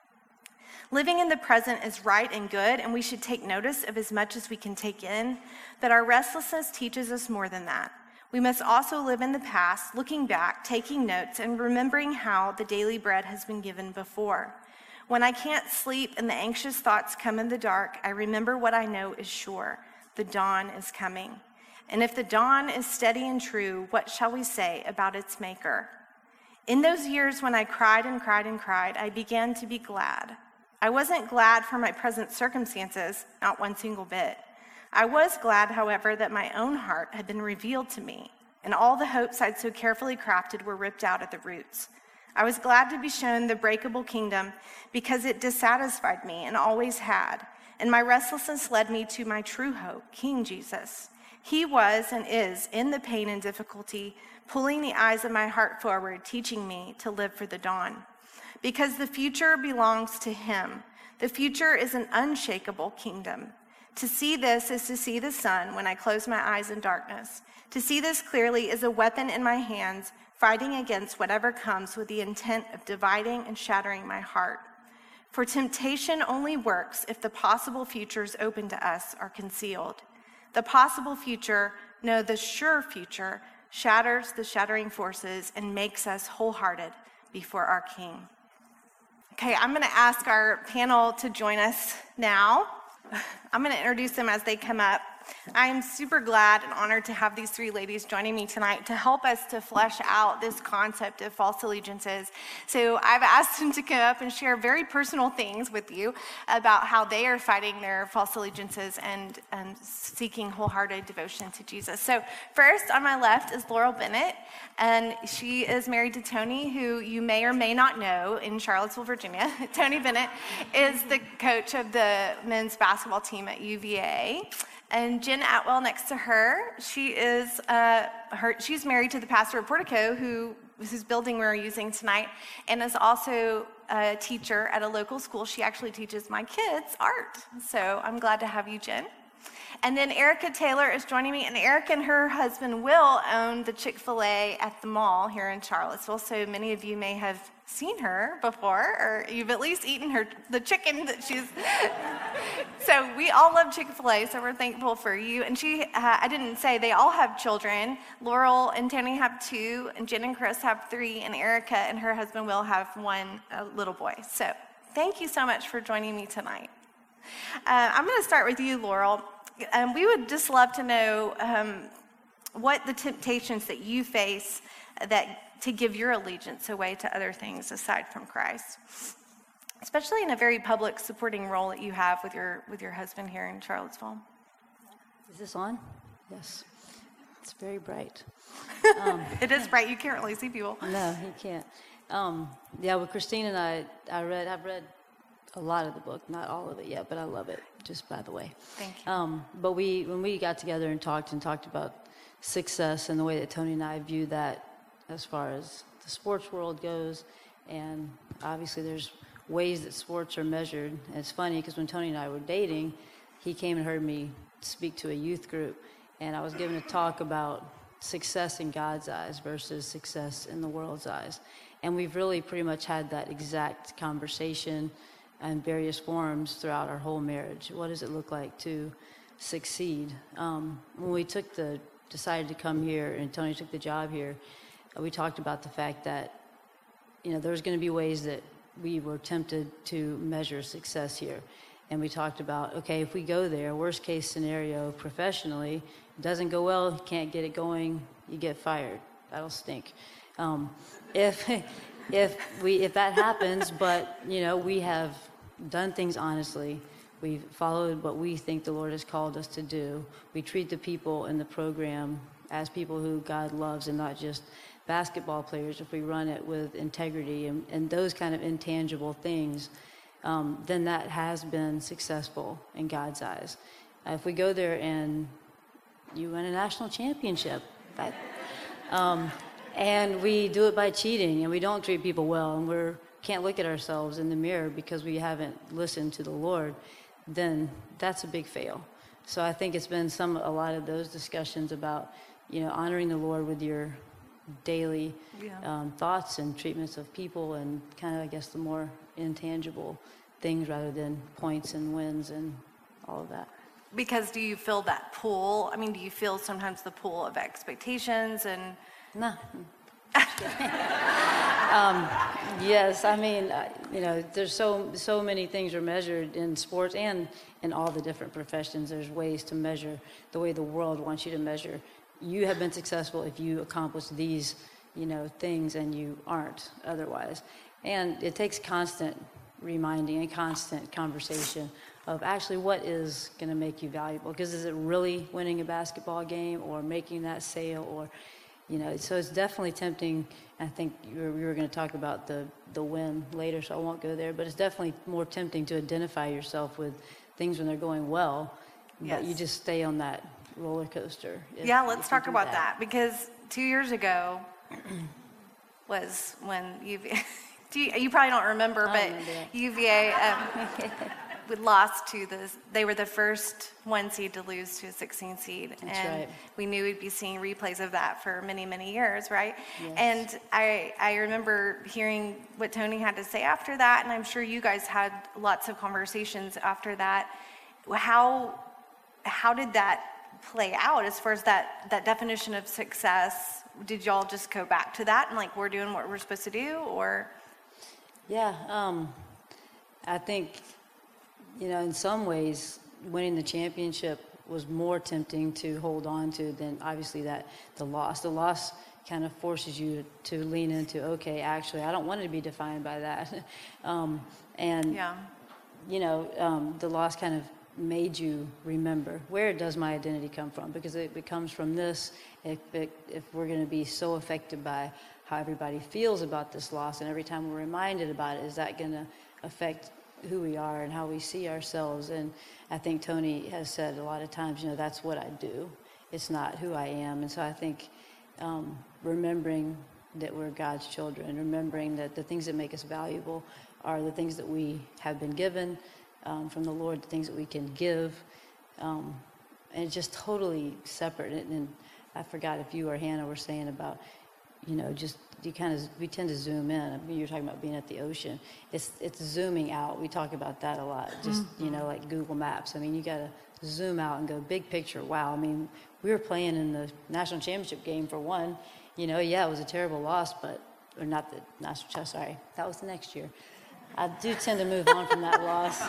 Living in the present is right and good, and we should take notice of as much as we can take in, but our restlessness teaches us more than that. We must also live in the past, looking back, taking notes, and remembering how the daily bread has been given before. When I can't sleep and the anxious thoughts come in the dark, I remember what I know is sure: the dawn is coming. And if the dawn is steady and true, what shall we say about its maker? In those years when I cried and cried and cried, I began to be glad. I wasn't glad for my present circumstances, not one single bit. I was glad, however, that my own heart had been revealed to me, and all the hopes I'd so carefully crafted were ripped out at the roots. I was glad to be shown the breakable kingdom because it dissatisfied me and always had, and my restlessness led me to my true hope, King Jesus. He was and is in the pain and difficulty, pulling the eyes of my heart forward, teaching me to live for the dawn. because the future belongs to him. The future is an unshakable kingdom. To see this is to see the sun when I close my eyes in darkness. To see this clearly is a weapon in my hands, fighting against whatever comes with the intent of dividing and shattering my heart. For temptation only works if the possible futures open to us are concealed. The possible future, no, the sure future, shatters the shattering forces and makes us wholehearted before our King. Okay, I'm going to ask our panel to join us now. I'm going to introduce them as they come up. I am super glad and honored to have these three ladies joining me tonight to help us to flesh out this concept of false allegiances. So I've asked them to come up and share very personal things with you about how they are fighting their false allegiances and seeking wholehearted devotion to Jesus. So first on my left is Laurel Bennett, and she is married to Tony, who you may or may not know in Charlottesville, Virginia. Tony Bennett is the coach of the men's basketball team at UVA. And Jen Atwell next to her, she's married to the pastor of Portico, whose building we're using tonight, and is also a teacher at a local school. She actually teaches my kids art. So I'm glad to have you, Jen. And then Erica Taylor is joining me, and Erica and her husband Will own the Chick-fil-A at the mall here in Charlottesville. So many of you may have seen her before, or you've at least eaten the chicken that she's. So we all love Chick-fil-A, so we're thankful for you. And I didn't say, they all have children. Laurel and Tony have 2, and Jen and Chris have 3, and Erica and her husband Will have 1 little boy. So thank you so much for joining me tonight. I'm going to start with you, Laurel. We would just love to know what the temptations that you face to give your allegiance away to other things aside from Christ, especially in a very public supporting role that you have with your husband here in Charlottesville. Is this on? Yes. It's very bright. It is bright. You can't really see people. No, you can't. With Christine and I've read a lot of the book, not all of it yet, but I love it, just by the way. Thank you. But when we got together and talked about success and the way that Tony and I view that as far as the sports world goes, and obviously there's ways that sports are measured. And it's funny because when Tony and I were dating, he came and heard me speak to a youth group, and I was giving a talk about success in God's eyes versus success in the world's eyes. And we've really pretty much had that exact conversation in various forms throughout our whole marriage. What does it look like to succeed? When we decided to come here, and Tony took the job here, we talked about the fact that, there's going to be ways that we were tempted to measure success here. And we talked about, okay, if we go there, worst case scenario professionally, it doesn't go well, you can't get it going, you get fired. That'll stink. If that happens, but we have done things honestly. We've followed what we think the Lord has called us to do. We treat the people in the program as people who God loves and not just basketball players. If we run it with integrity and those kind of intangible things, then that has been successful in God's eyes. If we go there and you win a national championship, and we do it by cheating, and we don't treat people well, and we can't look at ourselves in the mirror because we haven't listened to the Lord, then that's a big fail. So I think it's been a lot of those discussions about, honoring the Lord with your daily thoughts and treatments of people, and kind of, I guess, the more intangible things rather than points and wins and all of that. Because do you feel that pull? I mean, do you feel sometimes the pull of expectations and? No. Yes, I mean, there's so many things are measured in sports and in all the different professions. There's ways to measure the way the world wants you to measure. You have been successful if you accomplish these, things, and you aren't otherwise. And it takes constant reminding and constant conversation of actually what is going to make you valuable. Because is it really winning a basketball game or making that sale or, so it's definitely tempting. I think we were going to talk about the win later, so I won't go there. But it's definitely more tempting to identify yourself with things when they're going well. Yes. But you just stay on that roller coaster. Let's talk about that. Because 2 years ago was when You probably don't remember, but remember that. UVA we lost to they were the first 1 seed to lose to a 16 seed. That's and right. we knew we'd be seeing replays of that for many, many years, right? Yes. And I remember hearing what Tony had to say after that, and I'm sure you guys had lots of conversations after that. How did that play out as far as that definition of success? Did y'all just go back to that and like, we're doing what we're supposed to do, or? Yeah, I think, in some ways, winning the championship was more tempting to hold on to than obviously the loss. The loss kind of forces you to lean into, okay, actually, I don't want to be defined by that. The loss kind of made you remember, where does my identity come from? Because it comes from this. If we're going to be so affected by how everybody feels about this loss, and every time we're reminded about it, is that going to affect who we are and how we see ourselves? And I think Tony has said a lot of times, that's what I do. It's not who I am. And so I think remembering that we're God's children, remembering that the things that make us valuable are the things that we have been given from the Lord, the things that we can give, and it's just totally separate. And I forgot if you or Hannah were saying about, we tend to zoom in. I mean, you're talking about being at the ocean. It's zooming out. We talk about that a lot. Just, like Google Maps. I mean, you got to zoom out and go big picture. Wow. I mean, we were playing in the national championship game for one. It was a terrible loss, or not the national championship, sorry. That was the next year. I do tend to move on from that loss.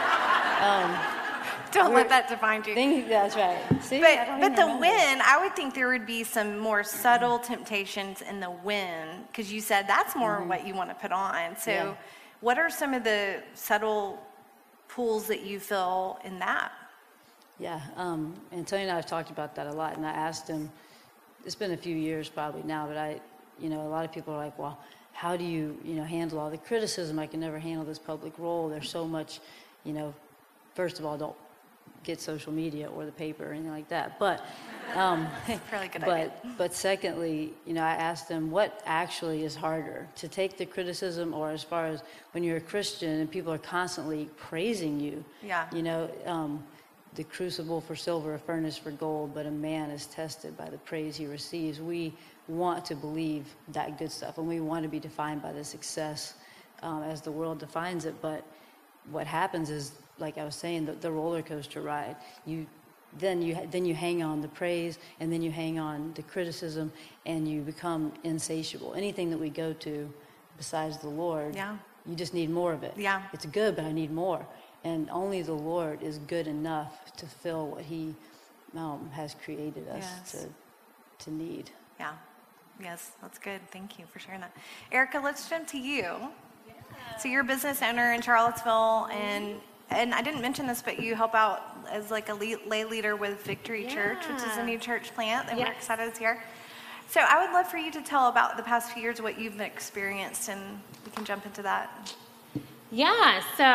Don't let that define you. That's right. See, but the win, I would think there would be some more subtle temptations in the win, because you said that's more what you want to put on. So what are some of the subtle pulls that you feel in that? Yeah, and Tony and I have talked about that a lot, and I asked him, it's been a few years probably now, but a lot of people are like, well, how do you, handle all the criticism? I can never handle this public role. There's so much, first of all, don't get social media or the paper or anything like that. But, really good idea. But secondly, I asked them what actually is harder, to take the criticism, or as far as when you're a Christian and people are constantly praising you. Yeah. The crucible for silver, a furnace for gold, but a man is tested by the praise he receives. We want to believe that good stuff, and we want to be defined by the success as the world defines it. But what happens is, like I was saying, the roller coaster ride. Then you hang on the praise, and then you hang on the criticism, and you become insatiable. Anything that we go to besides the Lord, you just need more of it. Yeah. It's good, but I need more. And only the Lord is good enough to fill what He has created us to need. Yeah. Yes, that's good. Thank you for sharing that. Erica, let's jump to you. Yeah. So you're a business owner in Charlottesville, and I didn't mention this, but you help out as like a lay leader with Victory Church, which is a new church plant, and we're excited it's here. So I would love for you to tell about the past few years, what you've experienced, and we can jump into that. Yeah, so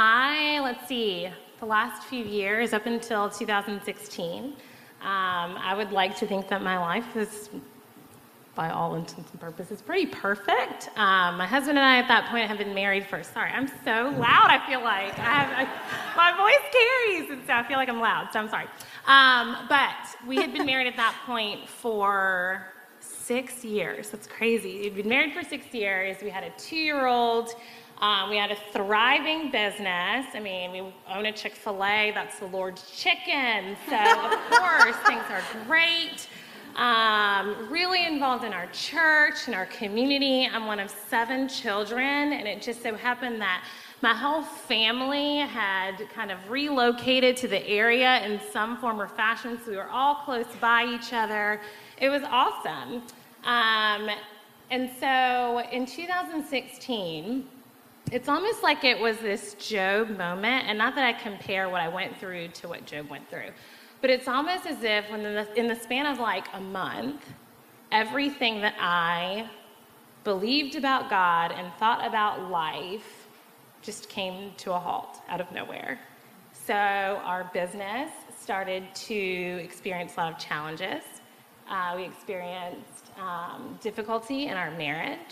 the last few years up until 2016, I would like to think that my life is, by all intents and purposes, pretty perfect. My husband and I at that point have been married for, sorry, I'm so loud, I feel like. My voice carries, and so I feel like I'm loud, so I'm sorry. But we had been married at that point for 6 years. That's crazy. We'd been married for 6 years. We had a 2-year-old. We had a thriving business. I mean, we own a Chick-fil-A. That's the Lord's chicken. So, of course, things are great. Really involved in our church and our community. I'm one of 7 children, and it just so happened that my whole family had kind of relocated to the area in some form or fashion, so we were all close by each other. It was awesome. And so in 2016, it's almost like it was this Job moment, and not that I compare what I went through to what Job went through, but it's almost as if in the span of like a month, everything that I believed about God and thought about life just came to a halt out of nowhere. So our business started to experience a lot of challenges. We experienced difficulty in our marriage.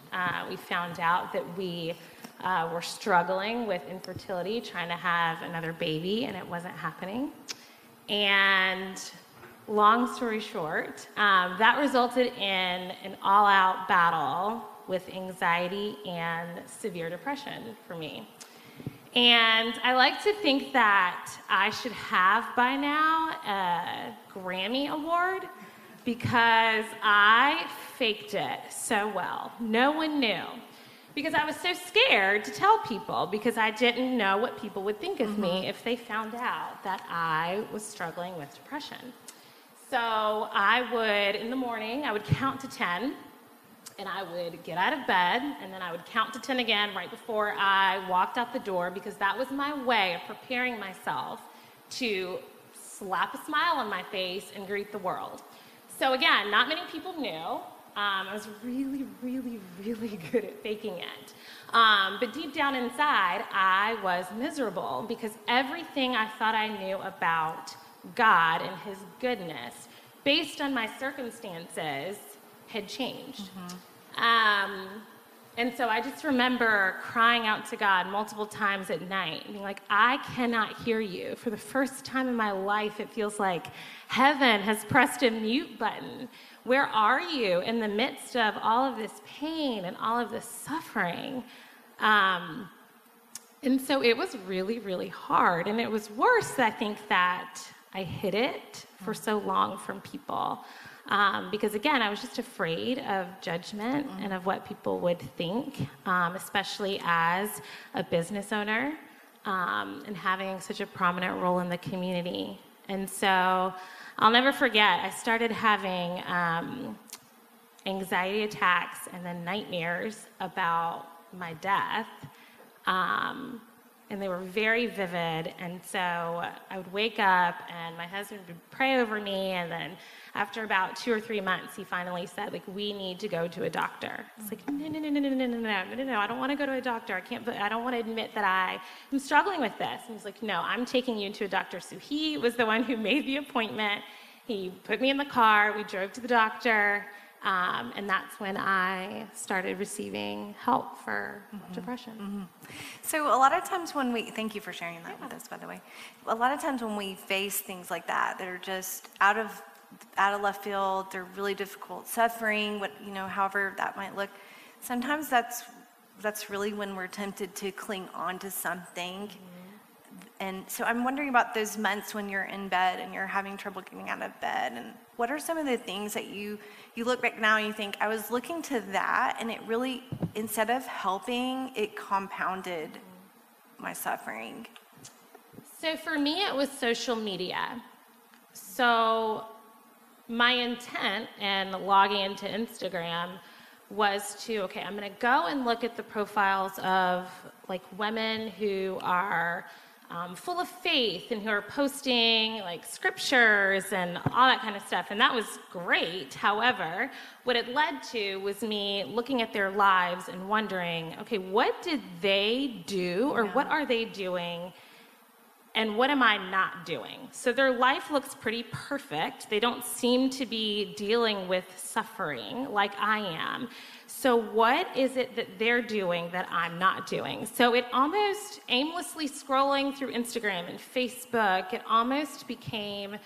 we found out that we were struggling with infertility, trying to have another baby, and it wasn't happening. And long story short, that resulted in an all-out battle with anxiety and severe depression for me. And I like to think that I should have by now a Grammy Award because I faked it so well. No one knew. Because I was so scared to tell people because I didn't know what people would think of me if they found out that I was struggling with depression. So I would, in the morning, I would count to 10, and I would get out of bed, and then I would count to 10 again right before I walked out the door, because that was my way of preparing myself to slap a smile on my face and greet the world. So again, not many people knew. I was really, really, really good at faking it. But deep down inside, I was miserable because everything I thought I knew about God and his goodness, based on my circumstances, had changed. And so I just remember crying out to God multiple times at night and being like, I cannot hear you. For the first time in my life, it feels like heaven has pressed a mute button. Where are you in the midst of all of this pain and all of this suffering? And so it was really, really hard. And it was worse, I think, that I hid it for so long from people. Because again, I was just afraid of judgment and of what people would think, especially as a business owner and having such a prominent role in the community. And so I'll never forget, I started having anxiety attacks and then nightmares about my death. And they were very vivid. And so I would wake up and my husband would pray over me. And then after about 2 or 3 months, he finally said, like, we need to go to a doctor. It's like, no, I don't want to go to a doctor. I don't want to admit that I am struggling with this. And he's like, no, I'm taking you to a doctor. So he was the one who made the appointment. He put me in the car. We drove to the doctor. And that's when I started receiving help for depression. So a lot of times when thank you for sharing that with us, by the way. A lot of times when we face things like that are just out of left field, they're really difficult, suffering, however that might look. Sometimes that's really when we're tempted to cling on to something. And so I'm wondering about those months when you're in bed and you're having trouble getting out of bed, and what are some of the things that you look back now and you think, I was looking to that, and it really, instead of helping, it compounded my suffering? So for me, it was social media. So my intent in logging into Instagram was to, I'm going to go and look at the profiles of like women who are full of faith and who are posting like scriptures and all that kind of stuff. And that was great. However, what it led to was me looking at their lives and wondering, what did they do, or what are they doing, and what am I not doing? So their life looks pretty perfect. They don't seem to be dealing with suffering like I am. So what is it that they're doing that I'm not doing? So it almost, aimlessly scrolling through Instagram and Facebook, it almost became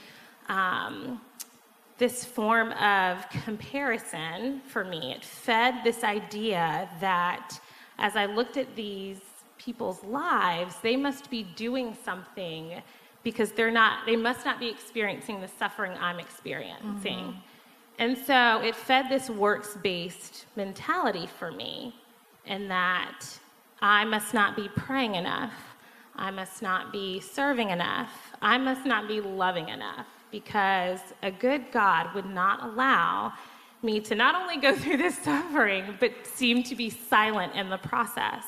this form of comparison for me. It fed this idea that as I looked at these people's lives, they must be doing something because they must not be experiencing the suffering I'm experiencing. And so it fed this works-based mentality for me, in that I must not be praying enough, I must not be serving enough, I must not be loving enough, because a good God would not allow me to not only go through this suffering, but seem to be silent in the process.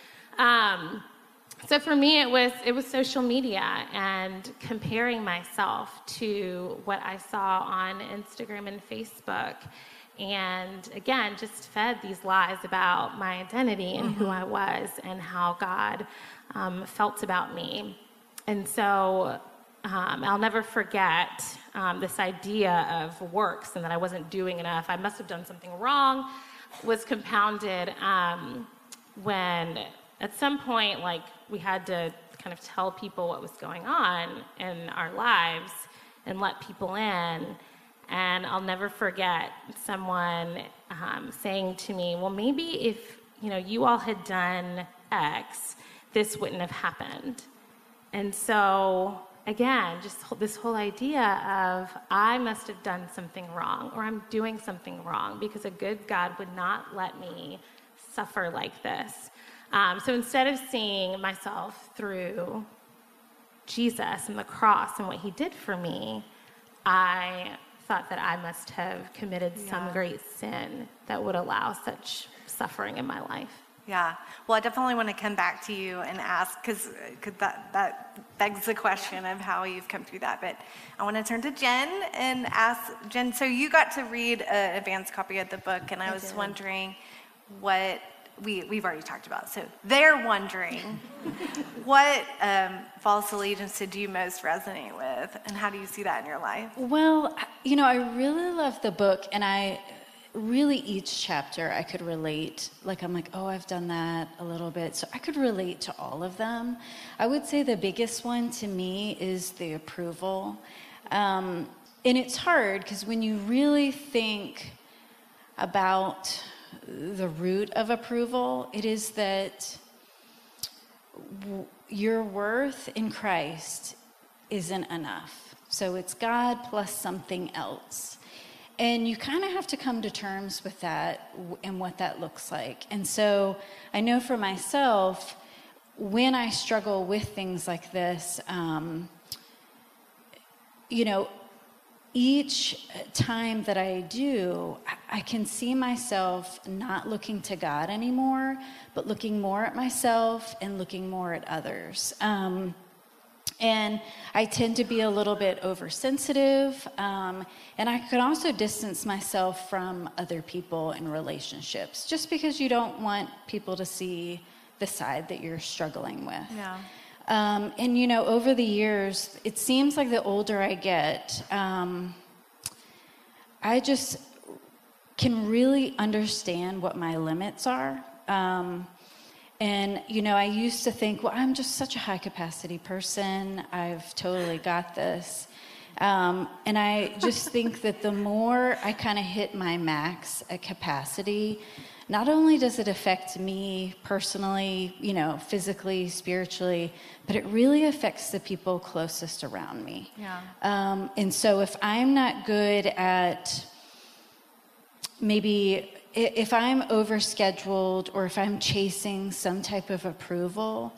So for me, it was social media and comparing myself to what I saw on Instagram and Facebook. And again, just fed these lies about my identity and who I was and how God felt about me. And so I'll never forget this idea of works and that I wasn't doing enough. I must have done something wrong. was compounded when at some point, like, we had to kind of tell people what was going on in our lives and let people in. And I'll never forget someone saying to me, well, maybe if, you all had done X, this wouldn't have happened. And so, again, just this whole idea of I must have done something wrong, or I'm doing something wrong, because a good God would not let me suffer like this. So instead of seeing myself through Jesus and the cross and what he did for me, I thought that I must have committed some great sin that would allow such suffering in my life. Yeah. Well, I definitely want to come back to you and ask, because that begs the question of how you've come through that. But I want to turn to Jen and ask, Jen, so you got to read an advanced copy of the book, and I was wondering what we've already talked about. So they're wondering what false allegiance did you most resonate with, and how do you see that in your life? Well, I really love the book, and really each chapter I could relate. Like, I'm like, oh, I've done that a little bit. So I could relate to all of them. I would say the biggest one to me is the approval. And it's hard because when you really think about the root of approval, it is that your worth in Christ isn't enough. So it's God plus something else. And you kind of have to come to terms with that and what that looks like. And so I know for myself, when I struggle with things like this, each time that I do, I can see myself not looking to God anymore, but looking more at myself and looking more at others. And I tend to be a little bit oversensitive, and I can also distance myself from other people in relationships, just because you don't want people to see the side that you're struggling with. Yeah. And over the years, it seems like the older I get, I just can really understand what my limits are. And, I used to think, well, I'm just such a high capacity person. I've totally got this. And I just think that the more I kind of hit my max at capacity, not only does it affect me personally, physically, spiritually, but it really affects the people closest around me. Yeah. And so if I'm not good at maybe if I'm overscheduled or if I'm chasing some type of approval,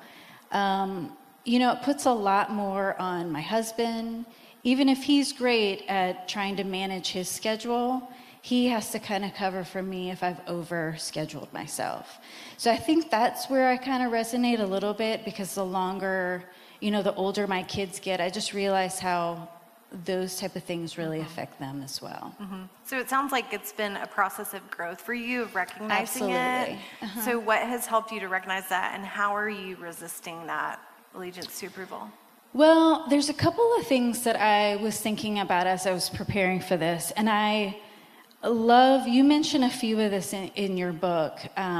it puts a lot more on my husband. Even if he's great at trying to manage his schedule, he has to kind of cover for me if I've overscheduled myself. So I think that's where I kind of resonate a little bit, because the older my kids get, I just realize how those type of things really affect them as well. Mm-hmm. So it sounds like it's been a process of growth for you, of recognizing Absolutely. it. Uh-huh. So what has helped you to recognize that, and how are you resisting that allegiance to approval? Well, there's a couple of things that I was thinking about as I was preparing for this, and you mentioned a few of this in your book,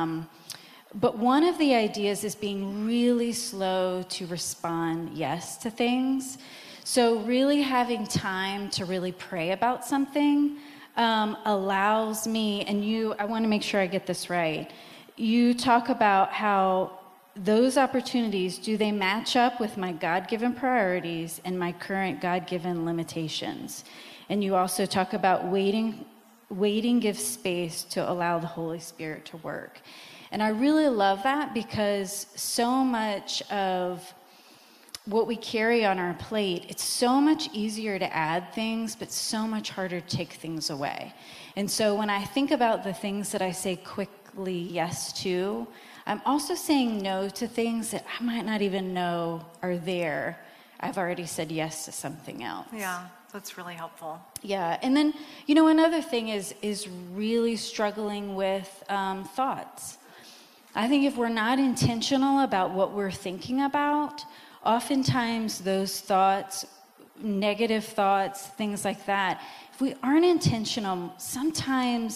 but one of the ideas is being really slow to respond yes to things. So really having time to really pray about something allows me, and I want to make sure I get this right. You talk about how those opportunities, do they match up with my God-given priorities and my current God-given limitations? And you also talk about waiting gives space to allow the Holy Spirit to work. And I really love that, because so much of what we carry on our plate, it's so much easier to add things, but so much harder to take things away. And so when I think about the things that I say quickly yes to, I'm also saying no to things that I might not even know are there. I've already said yes to something else. Yeah, that's really helpful. Yeah, and then, another thing is really struggling with thoughts. I think if we're not intentional about what we're thinking about, oftentimes those thoughts, negative thoughts, things like that, if we aren't intentional, sometimes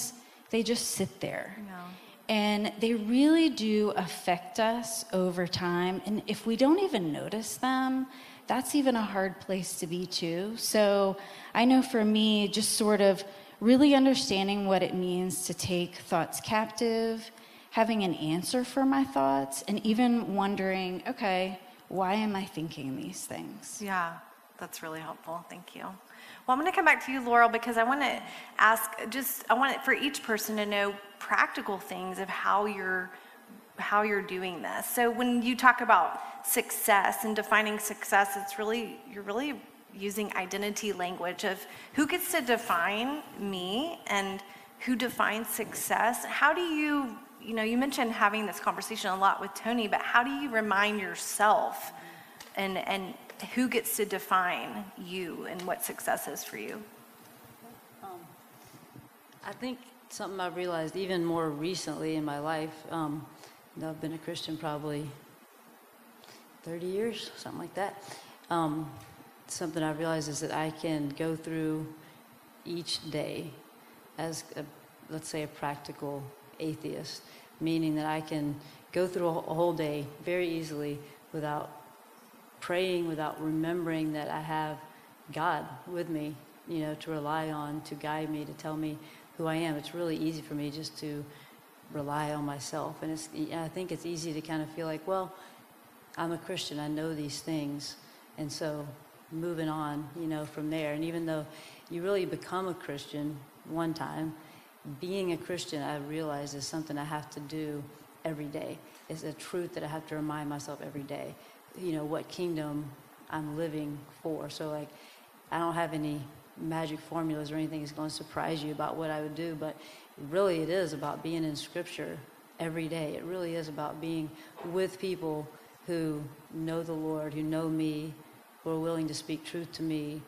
they just sit there. Yeah. And they really do affect us over time. And if we don't even notice them, that's even a hard place to be too. So I know for me, just sort of really understanding what it means to take thoughts captive, having an answer for my thoughts, and even wondering, okay, why am I thinking these things? Yeah, that's really helpful. Thank you. Well, I'm going to come back to you, Laurel, because I want to ask, I want it for each person to know practical things of how you're doing this. So when you talk about success and defining success, you're really using identity language of who gets to define me and who defines success. How do you mentioned having this conversation a lot with Tony, but how do you remind yourself and who gets to define you and what success is for you? I think something I've realized even more recently in my life, I've been a Christian probably 30 years, something like that. Something I've realized is that I can go through each day as, let's say, a practical atheist, meaning that I can go through a whole day very easily without praying, without remembering that I have God with me, to rely on, to guide me, to tell me who I am. It's really easy for me just to rely on myself. And I think it's easy to kind of feel like, well, I'm a Christian, I know these things. And so moving on, from there. And even though you really become a Christian one time, being a Christian, I realize, is something I have to do every day. It's a truth that I have to remind myself every day, what kingdom I'm living for. So, I don't have any magic formulas or anything that's going to surprise you about what I would do, but really it is about being in Scripture every day. It really is about being with people who know the Lord, who know me, who are willing to speak truth to me.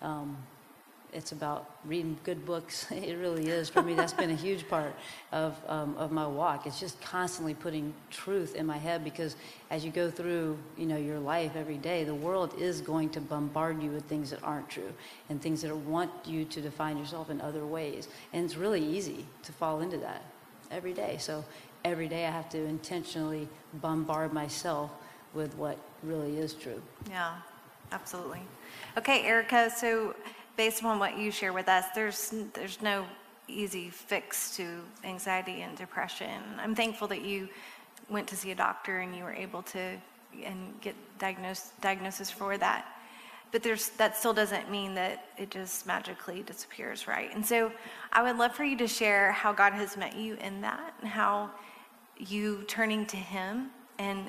It's about reading good books. It really is. For me, that's been a huge part of my walk. It's just constantly putting truth in my head, because as you go through, your life every day, the world is going to bombard you with things that aren't true and things that want you to define yourself in other ways. And it's really easy to fall into that every day. So every day I have to intentionally bombard myself with what really is true. Yeah, absolutely. Okay, Erica, so based upon what you share with us, there's no easy fix to anxiety and depression. I'm thankful that you went to see a doctor and you were able to get diagnosis for that. But that still doesn't mean that it just magically disappears, right? And so I would love for you to share how God has met you in that, and how you turning to Him, and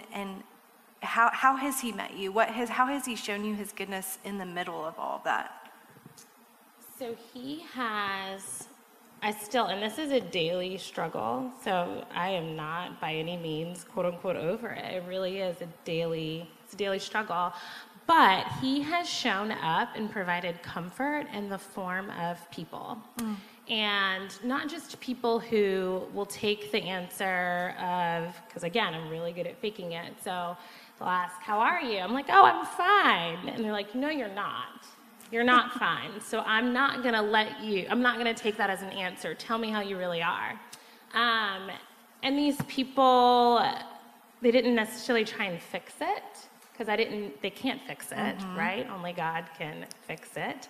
how has He met you? How has He shown you His goodness in the middle of all of that? So He has, and this is a daily struggle, so I am not by any means, quote unquote, over it. It really is a daily struggle. But He has shown up and provided comfort in the form of people. And not just people who will take the answer of, because again, I'm really good at faking it. So they'll ask, how are you? I'm like, oh, I'm fine. And they're like, no, you're not. You're not fine. So I'm not going to take that as an answer. Tell me how you really are. And these people, they didn't necessarily try and fix it, because they can't fix it, right? Only God can fix it.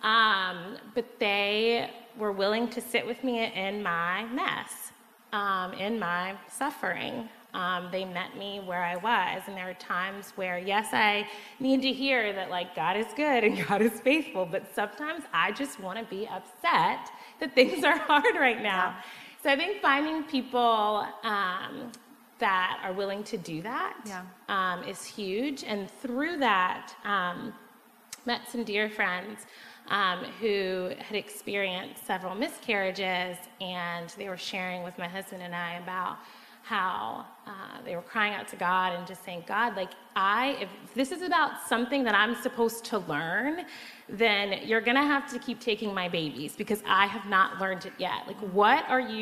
But they were willing to sit with me in my mess, in my suffering. They met me where I was, and there were times where, yes, I need to hear that, God is good and God is faithful, but sometimes I just want to be upset that things are hard right now. Yeah. So I think finding people that are willing to do that is huge, and through that, met some dear friends who had experienced several miscarriages, and they were sharing with my husband and I about how they were crying out to God and just saying, God, if this is about something that I'm supposed to learn, then you're going to have to keep taking my babies, because I have not learned it yet. What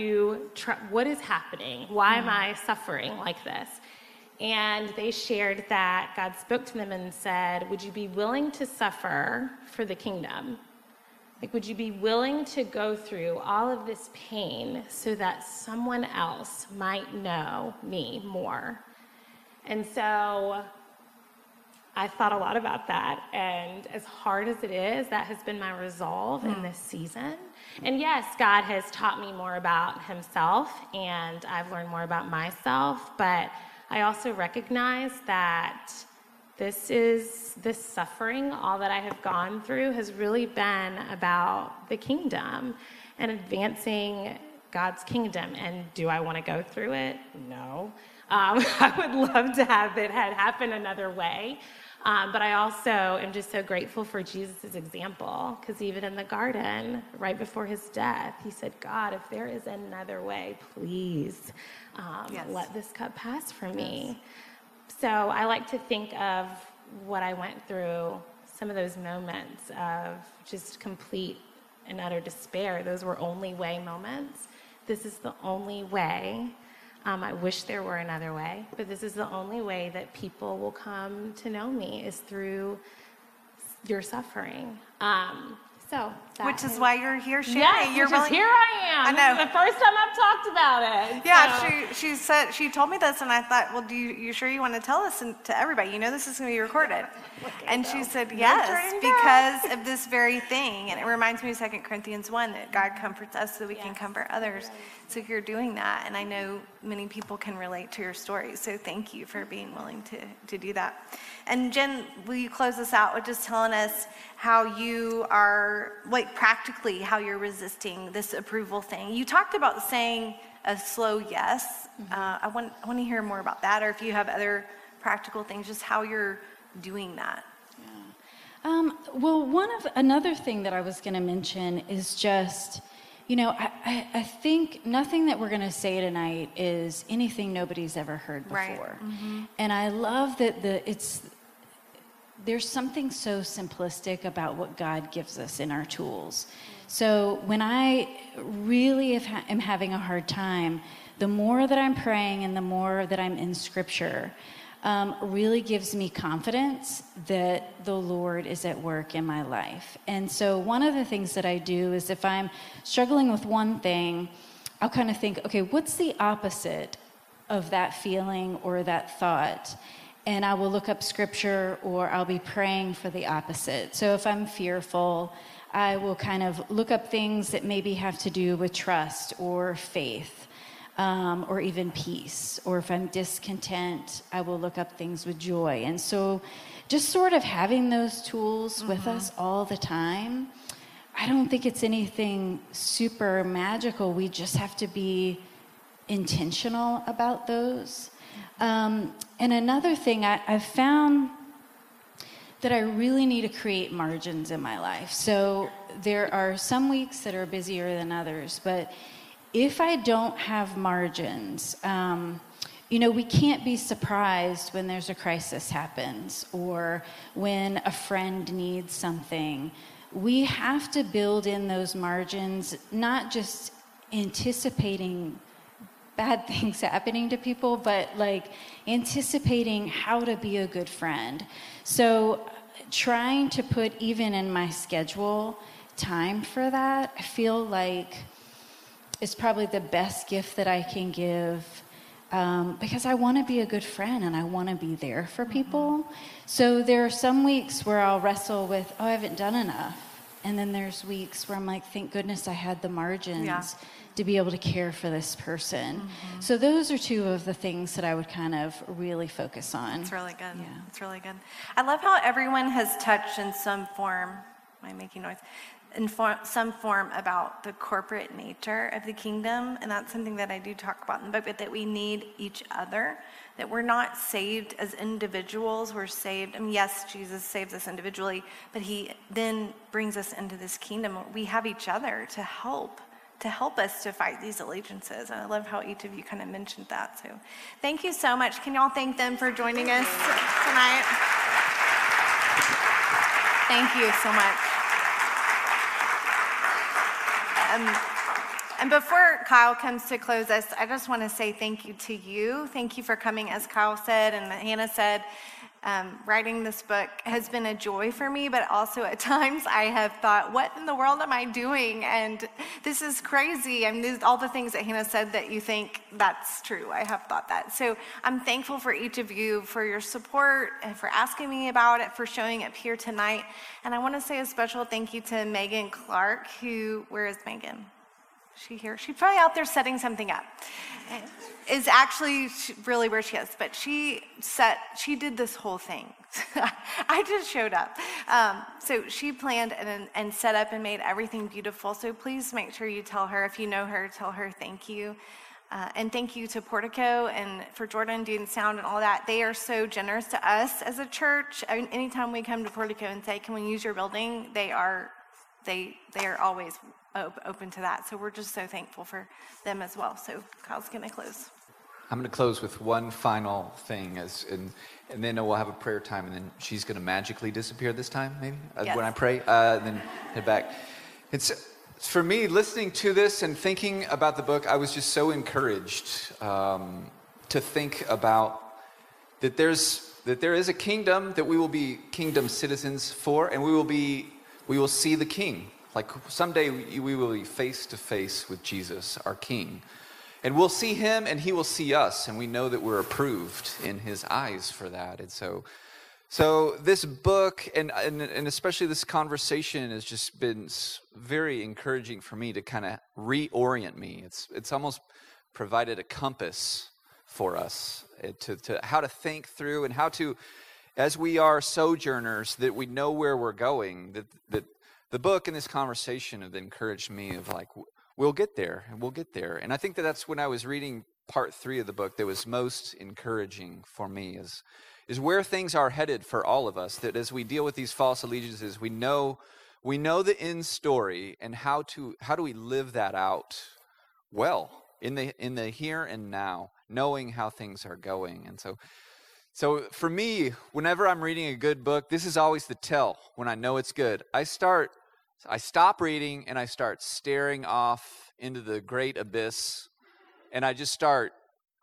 is happening? Why am I suffering like this? And they shared that God spoke to them and said, would you be willing to suffer for the kingdom? Like, would you be willing to go through all of this pain so that someone else might know me more? And so I thought a lot about that, and as hard as it is, that has been my resolve in this season. And yes, God has taught me more about himself, and I've learned more about myself, but I also recognize that this suffering, all that I have gone through, has really been about the kingdom and advancing God's kingdom. And do I want to go through it? No. I would love to have it had happened another way. But I also am just so grateful for Jesus' example, because even in the garden, right before his death, he said, God, if there is another way, please let this cup pass from me. So I like to think of what I went through, some of those moments of just complete and utter despair. Those were only way moments. This is the only way. I wish there were another way, but this is the only way that people will come to know me, is through your suffering. Which is why you're here sharing. Yes, You're which is here I am. I know. This is the first time I've talked about it. Yeah, so. she told me this, and I thought, well, you sure you want to tell us to everybody? You know this is going to be recorded. And she said, yes, because of this very thing. And it reminds me of 2 Corinthians 1, that God comforts us so we can comfort others. So you're doing that, and I know many people can relate to your story. So thank you for being willing to do that. And Jen, will you close us out with just telling us how you are, like practically, how you're resisting this approval thing? You talked about saying a slow yes. I want to hear more about that, or if you have other practical things, just how you're doing that. Well, another thing that I was going to mention is just, I think nothing that we're going to say tonight is anything nobody's ever heard before. Right. Mm-hmm. And I love that there's something so simplistic about what God gives us in our tools. So when I really am having a hard time, the more that I'm praying and the more that I'm in Scripture, really gives me confidence that the Lord is at work in my life. And so one of the things that I do is, if I'm struggling with one thing, I'll kind of think, okay, what's the opposite of that feeling or that thought? And I will look up Scripture, or I'll be praying for the opposite. So if I'm fearful, I will kind of look up things that maybe have to do with trust or faith. Or even peace. Or if I'm discontent, I will look up things with joy. And so just sort of having those tools with us all the time, I don't think it's anything super magical. We just have to be intentional about those. And another thing, I've found that I really need to create margins in my life. So there are some weeks that are busier than others, but if I don't have margins, we can't be surprised when there's a crisis happens, or when a friend needs something. We have to build in those margins, not just anticipating bad things happening to people, but like anticipating how to be a good friend. So trying to put even in my schedule time for that, I feel like is probably the best gift that I can give, because I want to be a good friend and I want to be there for people. So there are some weeks where I'll wrestle with, I haven't done enough. And then there's weeks where I'm like, thank goodness I had the margins to be able to care for this person. So those are two of the things that I would kind of really focus on. It's really good. Yeah. It's really good. I love how everyone has touched in some form, am I making noise? In some form about the corporate nature of the kingdom, and that's something that I do talk about in the book, but that we need each other, that we're not saved as individuals, we're saved, yes, Jesus saves us individually, but he then brings us into this kingdom. We have each other to help us to fight these allegiances, and I love how each of you kind of mentioned that, so thank you so much. Can y'all thank them for joining us tonight? Thank you so much. And before Kyle comes to close us, I just want to say thank you to you. Thank you for coming, as Kyle said and Hannah said. Writing this book has been a joy for me, but also at times I have thought, what in the world am I doing? And this is crazy. And all the things that Hannah said that you think that's true. I have thought that. So I'm thankful for each of you for your support and for asking me about it, for showing up here tonight. And I want to say a special thank you to Megan Clark, where is Megan? Is she here? She's probably out there setting something up. Is actually really where she is, but she did this whole thing. I just showed up. So she planned and set up and made everything beautiful. So please make sure you tell her, if you know her, tell her thank you. And thank you to Portico and for Jordan doing sound and all that. They are so generous to us as a church. Anytime we come to Portico and say, can we use your building? They are always open to that. So we're just so thankful for them as well. So Kyle's going to close. I'm going to close with one final thing, and then we'll have a prayer time, and then she's going to magically disappear this time, maybe, yes. When I pray, and then head back. It's for me, listening to this and thinking about the book, I was just so encouraged to think about that there is a kingdom that we will be kingdom citizens for, and we will see the King. Like someday we will be face to face with Jesus, our King. And we'll see him and he will see us. And we know that we're approved in his eyes for that. And so this book and especially this conversation has just been very encouraging for me to kind of reorient me. It's almost provided a compass for us to how to think through and how to, as we are sojourners, that we know where we're going, that the book and this conversation have encouraged me of like, we'll get there and we'll get there. And I think that's when I was reading part 3 of the book that was most encouraging for me is where things are headed for all of us, that as we deal with these false allegiances, we know the end story and how do we live that out well in the here and now, knowing how things are going. And so for me, whenever I'm reading a good book, this is always the tell when I know it's good. I stop reading and I start staring off into the great abyss, and I just start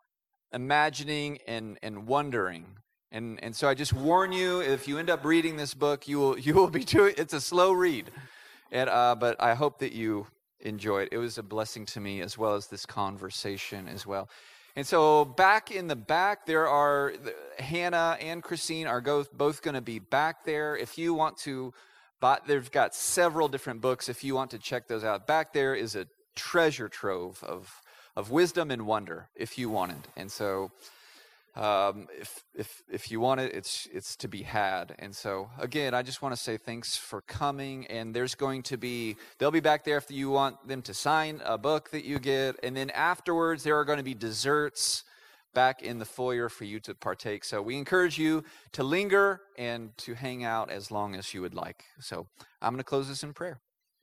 imagining and wondering. And so I just warn you, if you end up reading this book, you will be doing. It's a slow read, but I hope that you enjoy it. It was a blessing to me as well as this conversation as well. And so back in the back, there are Hannah and Christine are both going to be back there. If you want to. But they've got several different books if you want to check those out. Back there is a treasure trove of wisdom and wonder if you want it. And so if you want it, it's to be had. And so again, I just want to say thanks for coming. And they'll be back there if you want them to sign a book that you get. And then afterwards, there are going to be desserts back in the foyer for you to partake. So we encourage you to linger and to hang out as long as you would like. So I'm going to close this in prayer.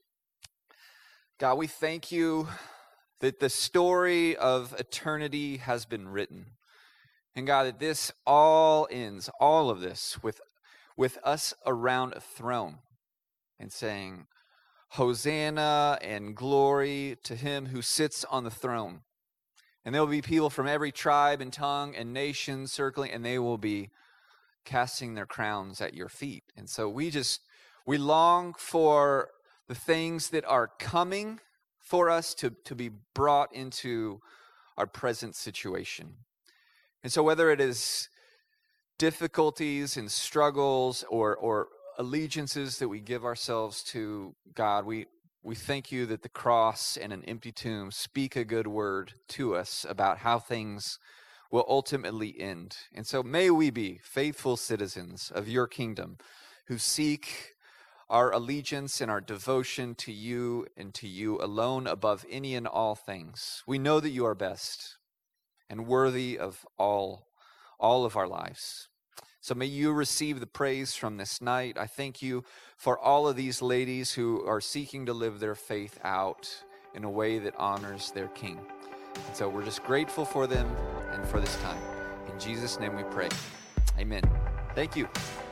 God, we thank you that the story of eternity has been written. And God, that this all ends, all of this, with us around a throne and saying, Hosanna and glory to him who sits on the throne. And there will be people from every tribe and tongue and nation circling, and they will be casting their crowns at your feet. And so we long for the things that are coming for us to be brought into our present situation. And so whether it is difficulties and struggles or allegiances that we give ourselves to, God, we thank you that the cross and an empty tomb speak a good word to us about how things will ultimately end. And so may we be faithful citizens of your kingdom who seek our allegiance and our devotion to you and to you alone above any and all things. We know that you are best and worthy of all of our lives. So may you receive the praise from this night. I thank you for all of these ladies who are seeking to live their faith out in a way that honors their King. And so we're just grateful for them and for this time. In Jesus' name we pray. Amen. Thank you.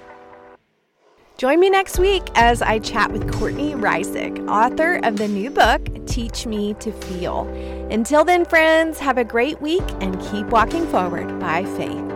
Join me next week as I chat with Courtney Reisig, author of the new book, Teach Me to Feel. Until then, friends, have a great week and keep walking forward by faith.